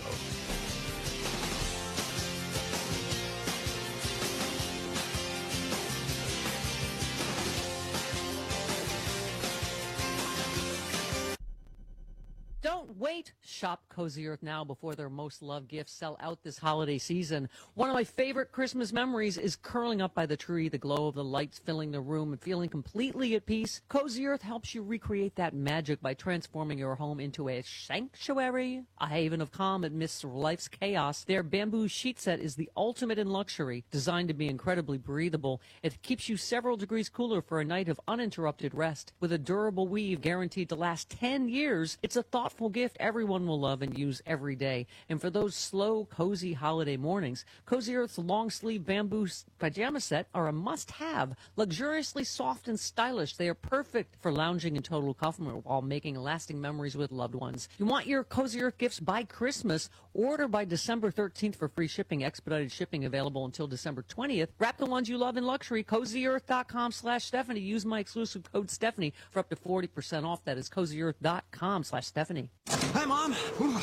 Don't wait. Shop Cozy Earth now before their most loved gifts sell out this holiday season. One of my favorite Christmas memories is curling up by the tree, the glow of the lights filling the room, and feeling completely at peace. Cozy Earth helps you recreate that magic by transforming your home into a sanctuary, a haven of calm amidst life's chaos. Their bamboo sheet set is the ultimate in luxury, designed to be incredibly breathable. It keeps you several degrees cooler for a night of uninterrupted rest. With a durable weave guaranteed to last ten years, it's a thoughtful gift everyone will love and use every day. And for those slow, cozy holiday mornings, Cozy Earth's long-sleeve bamboo pajama set are a must-have. Luxuriously soft and stylish, they are perfect for lounging in total comfort while making lasting memories with loved ones. You want your Cozy Earth gifts by Christmas? Order by December thirteenth for free shipping. Expedited shipping available until December twentieth. Wrap the ones you love in luxury. cozy earth dot com slash Stephanie. Use my exclusive code Stephanie for up to forty percent off. That is cozy earth dot com slash Stephanie. Hi, Mom. Ooh, it's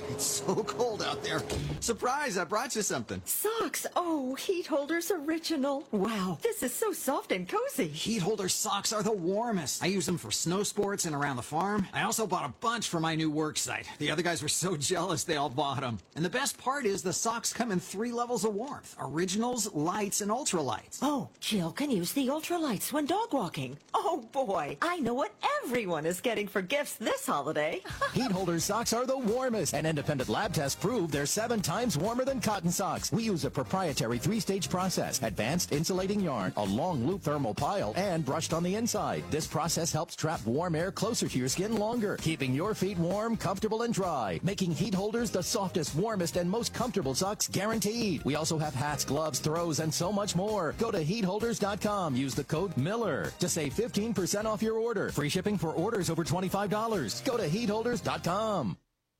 so cold out there. Surprise, I brought you something. Socks. Oh, Heat Holders Original. Wow, this is so soft and cozy. Heat Holder socks are the warmest. I use them for snow sports and around the farm. I also bought a bunch for my new work site. The other guys were so jealous they all bought them. And the best part is the socks come in three levels of warmth. Originals, lights, and ultralights. Oh, Jill can use the ultralights when dog walking. Oh, boy. I know what everyone is getting for gifts this holiday. Heat Holder socks are the warmest. An independent lab test proved they're seven times warmer than cotton socks. We use a proprietary three-stage process, advanced insulating yarn, a long loop thermal pile, and brushed on the inside. This process helps trap warm air closer to your skin longer, keeping your feet warm, comfortable, and dry, making Heat Holders the softest, warmest, and most comfortable socks guaranteed. We also have hats, gloves, throws, and so much more. Go to heat holders dot com. Use the code Miller to save fifteen percent off your order. Free shipping for orders over twenty-five dollars. Go to heat holders dot com.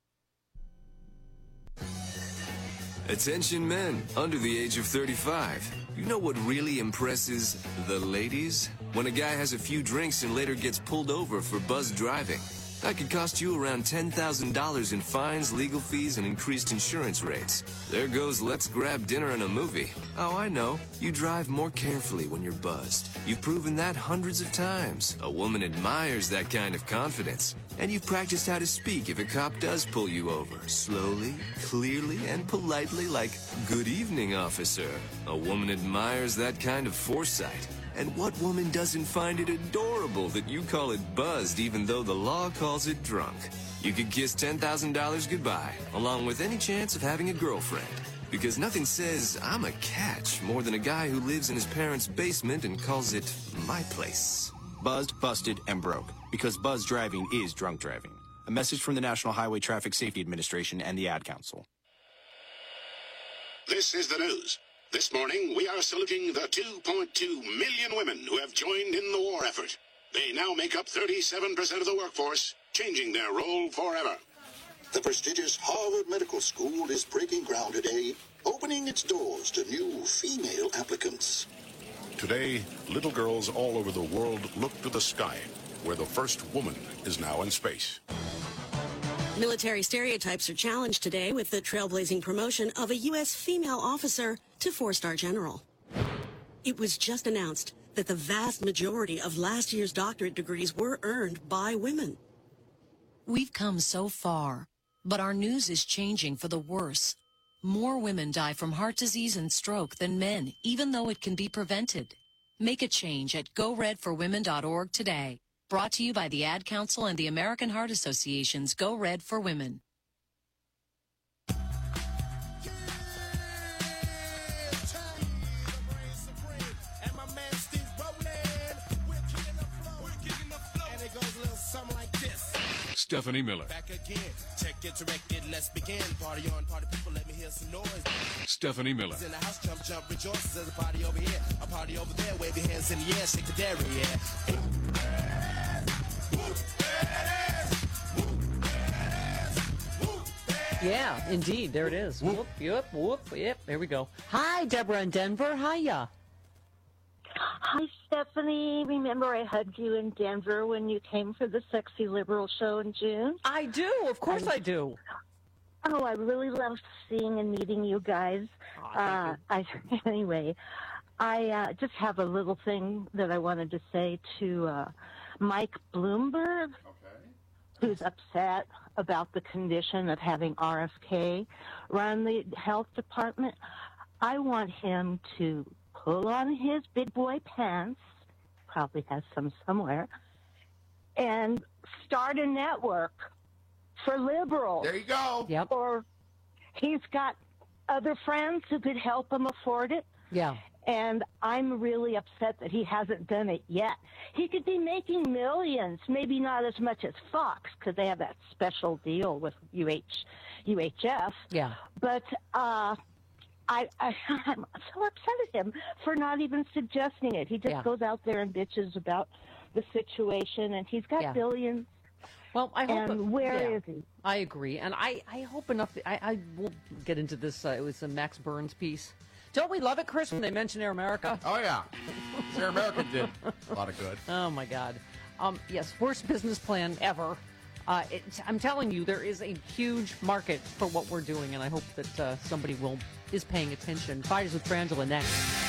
Attention men under the age of thirty-five. You know what really impresses the ladies? When a guy has a few drinks and later gets pulled over for buzz driving. That could cost you around ten thousand dollars in fines, legal fees, and increased insurance rates. There goes let's grab dinner and a movie. Oh, I know. You drive more carefully when you're buzzed. You've proven that hundreds of times. A woman admires that kind of confidence. And you've practiced how to speak if a cop does pull you over. Slowly, clearly, and politely like, "Good evening, officer." A woman admires that kind of foresight. And what woman doesn't find it adorable that you call it buzzed even though the law calls it drunk? You could kiss ten thousand dollars goodbye, along with any chance of having a girlfriend. Because nothing says, "I'm a catch," more than a guy who lives in his parents' basement and calls it my place. Buzzed, busted, and broke. Because buzz driving is drunk driving. A message from the National Highway Traffic Safety Administration and the Ad Council. This is the news. This morning, we are saluting the two point two million women who have joined in the war effort. They now make up thirty-seven percent of the workforce, changing their role forever. The prestigious Harvard Medical School is breaking ground today, opening its doors to new female applicants. Today, little girls all over the world look to the sky, where the first woman is now in space. Military stereotypes are challenged today with the trailblazing promotion of a U S female officer to four-star general. It was just announced that the vast majority of last year's doctorate degrees were earned by women. We've come so far, but our news is changing for the worse. More women die from heart disease and stroke than men, even though it can be prevented. Make a change at go red for women dot org today. Brought to you by the Ad Council and the American Heart Association's Go Red for Women. Stephanie Miller. Back again. Check it, direct it, let's begin. Party on, party people, let me hear some noise. Stephanie Miller. In the house, jump, jump, rejoice. There's a party over here, a party over there. Wave your hands in the air, shake the dairy, yeah. Yeah, indeed. There it is. Whoop, yep, whoop, yep. There we go. Hi, Deborah in Denver. Hiya. Hi, Stephanie. Remember I hugged you in Denver when you came for the Sexy Liberal show in June? I do. Of course I, I do. Oh, I really loved seeing and meeting you guys. Oh, uh, I Anyway, I uh, just have a little thing that I wanted to say to uh, Mike Bloomberg, okay. who's upset about the condition of having R F K run the health department. I want him to pull on his big boy pants, probably has some somewhere, and start a network for liberals. There you go. Yep. Or he's got other friends who could help him afford it. Yeah. And I'm really upset that he hasn't done it yet. He could be making millions, maybe not as much as Fox, because they have that special deal with U H, U H F. Yeah. But uh, I, I, I'm so upset at him for not even suggesting it. He just Yeah. goes out there and bitches about the situation, and he's got Yeah. billions. Well, I hope. And where yeah, is he? I agree, and I, I hope enough. I, I won't get into this. Uh, it was a Max Burns piece. Don't we love it, Chris, when they mention Air America? Oh, yeah. Air America did a lot of good. Oh, my God. Um, yes, worst business plan ever. Uh, it's, I'm telling you, there is a huge market for what we're doing, and I hope that uh, somebody will is paying attention. Fridays with Frangela next.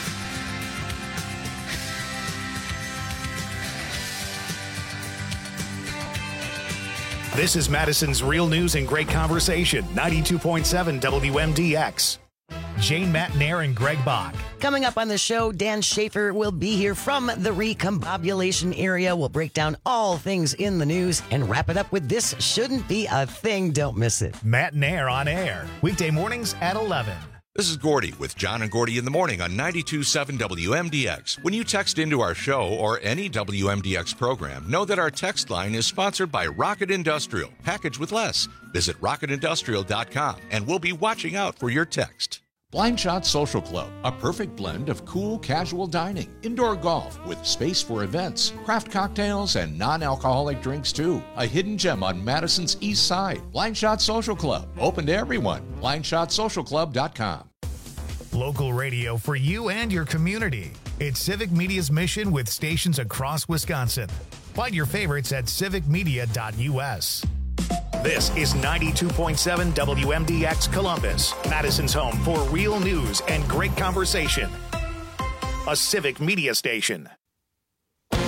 This is Madison's Real News and Great Conversation, ninety-two point seven W M D X. Jane Matnair and Greg Bach. Coming up on the show, Dan Schaefer will be here from the recombobulation area. We'll break down all things in the news and wrap it up with This Shouldn't Be a Thing. Don't miss it. Matnair on air, weekday mornings at eleven. This is Gordy with John and Gordy in the morning on ninety-two point seven W M D X. When you text into our show or any W M D X program, know that our text line is sponsored by Rocket Industrial. Package with less. Visit rocket industrial dot com and we'll be watching out for your text. Blind Shot Social Club, a perfect blend of cool, casual dining, indoor golf with space for events, craft cocktails, and non-alcoholic drinks too. A hidden gem on Madison's East Side. Blind Shot Social Club, open to everyone. blind shot social club dot com. Local radio for you and your community. It's Civic Media's mission with stations across Wisconsin. Find your favorites at civic media dot U S. This is ninety-two point seven W M D X Columbus, Madison's home for real news and great conversation. A Civic Media station.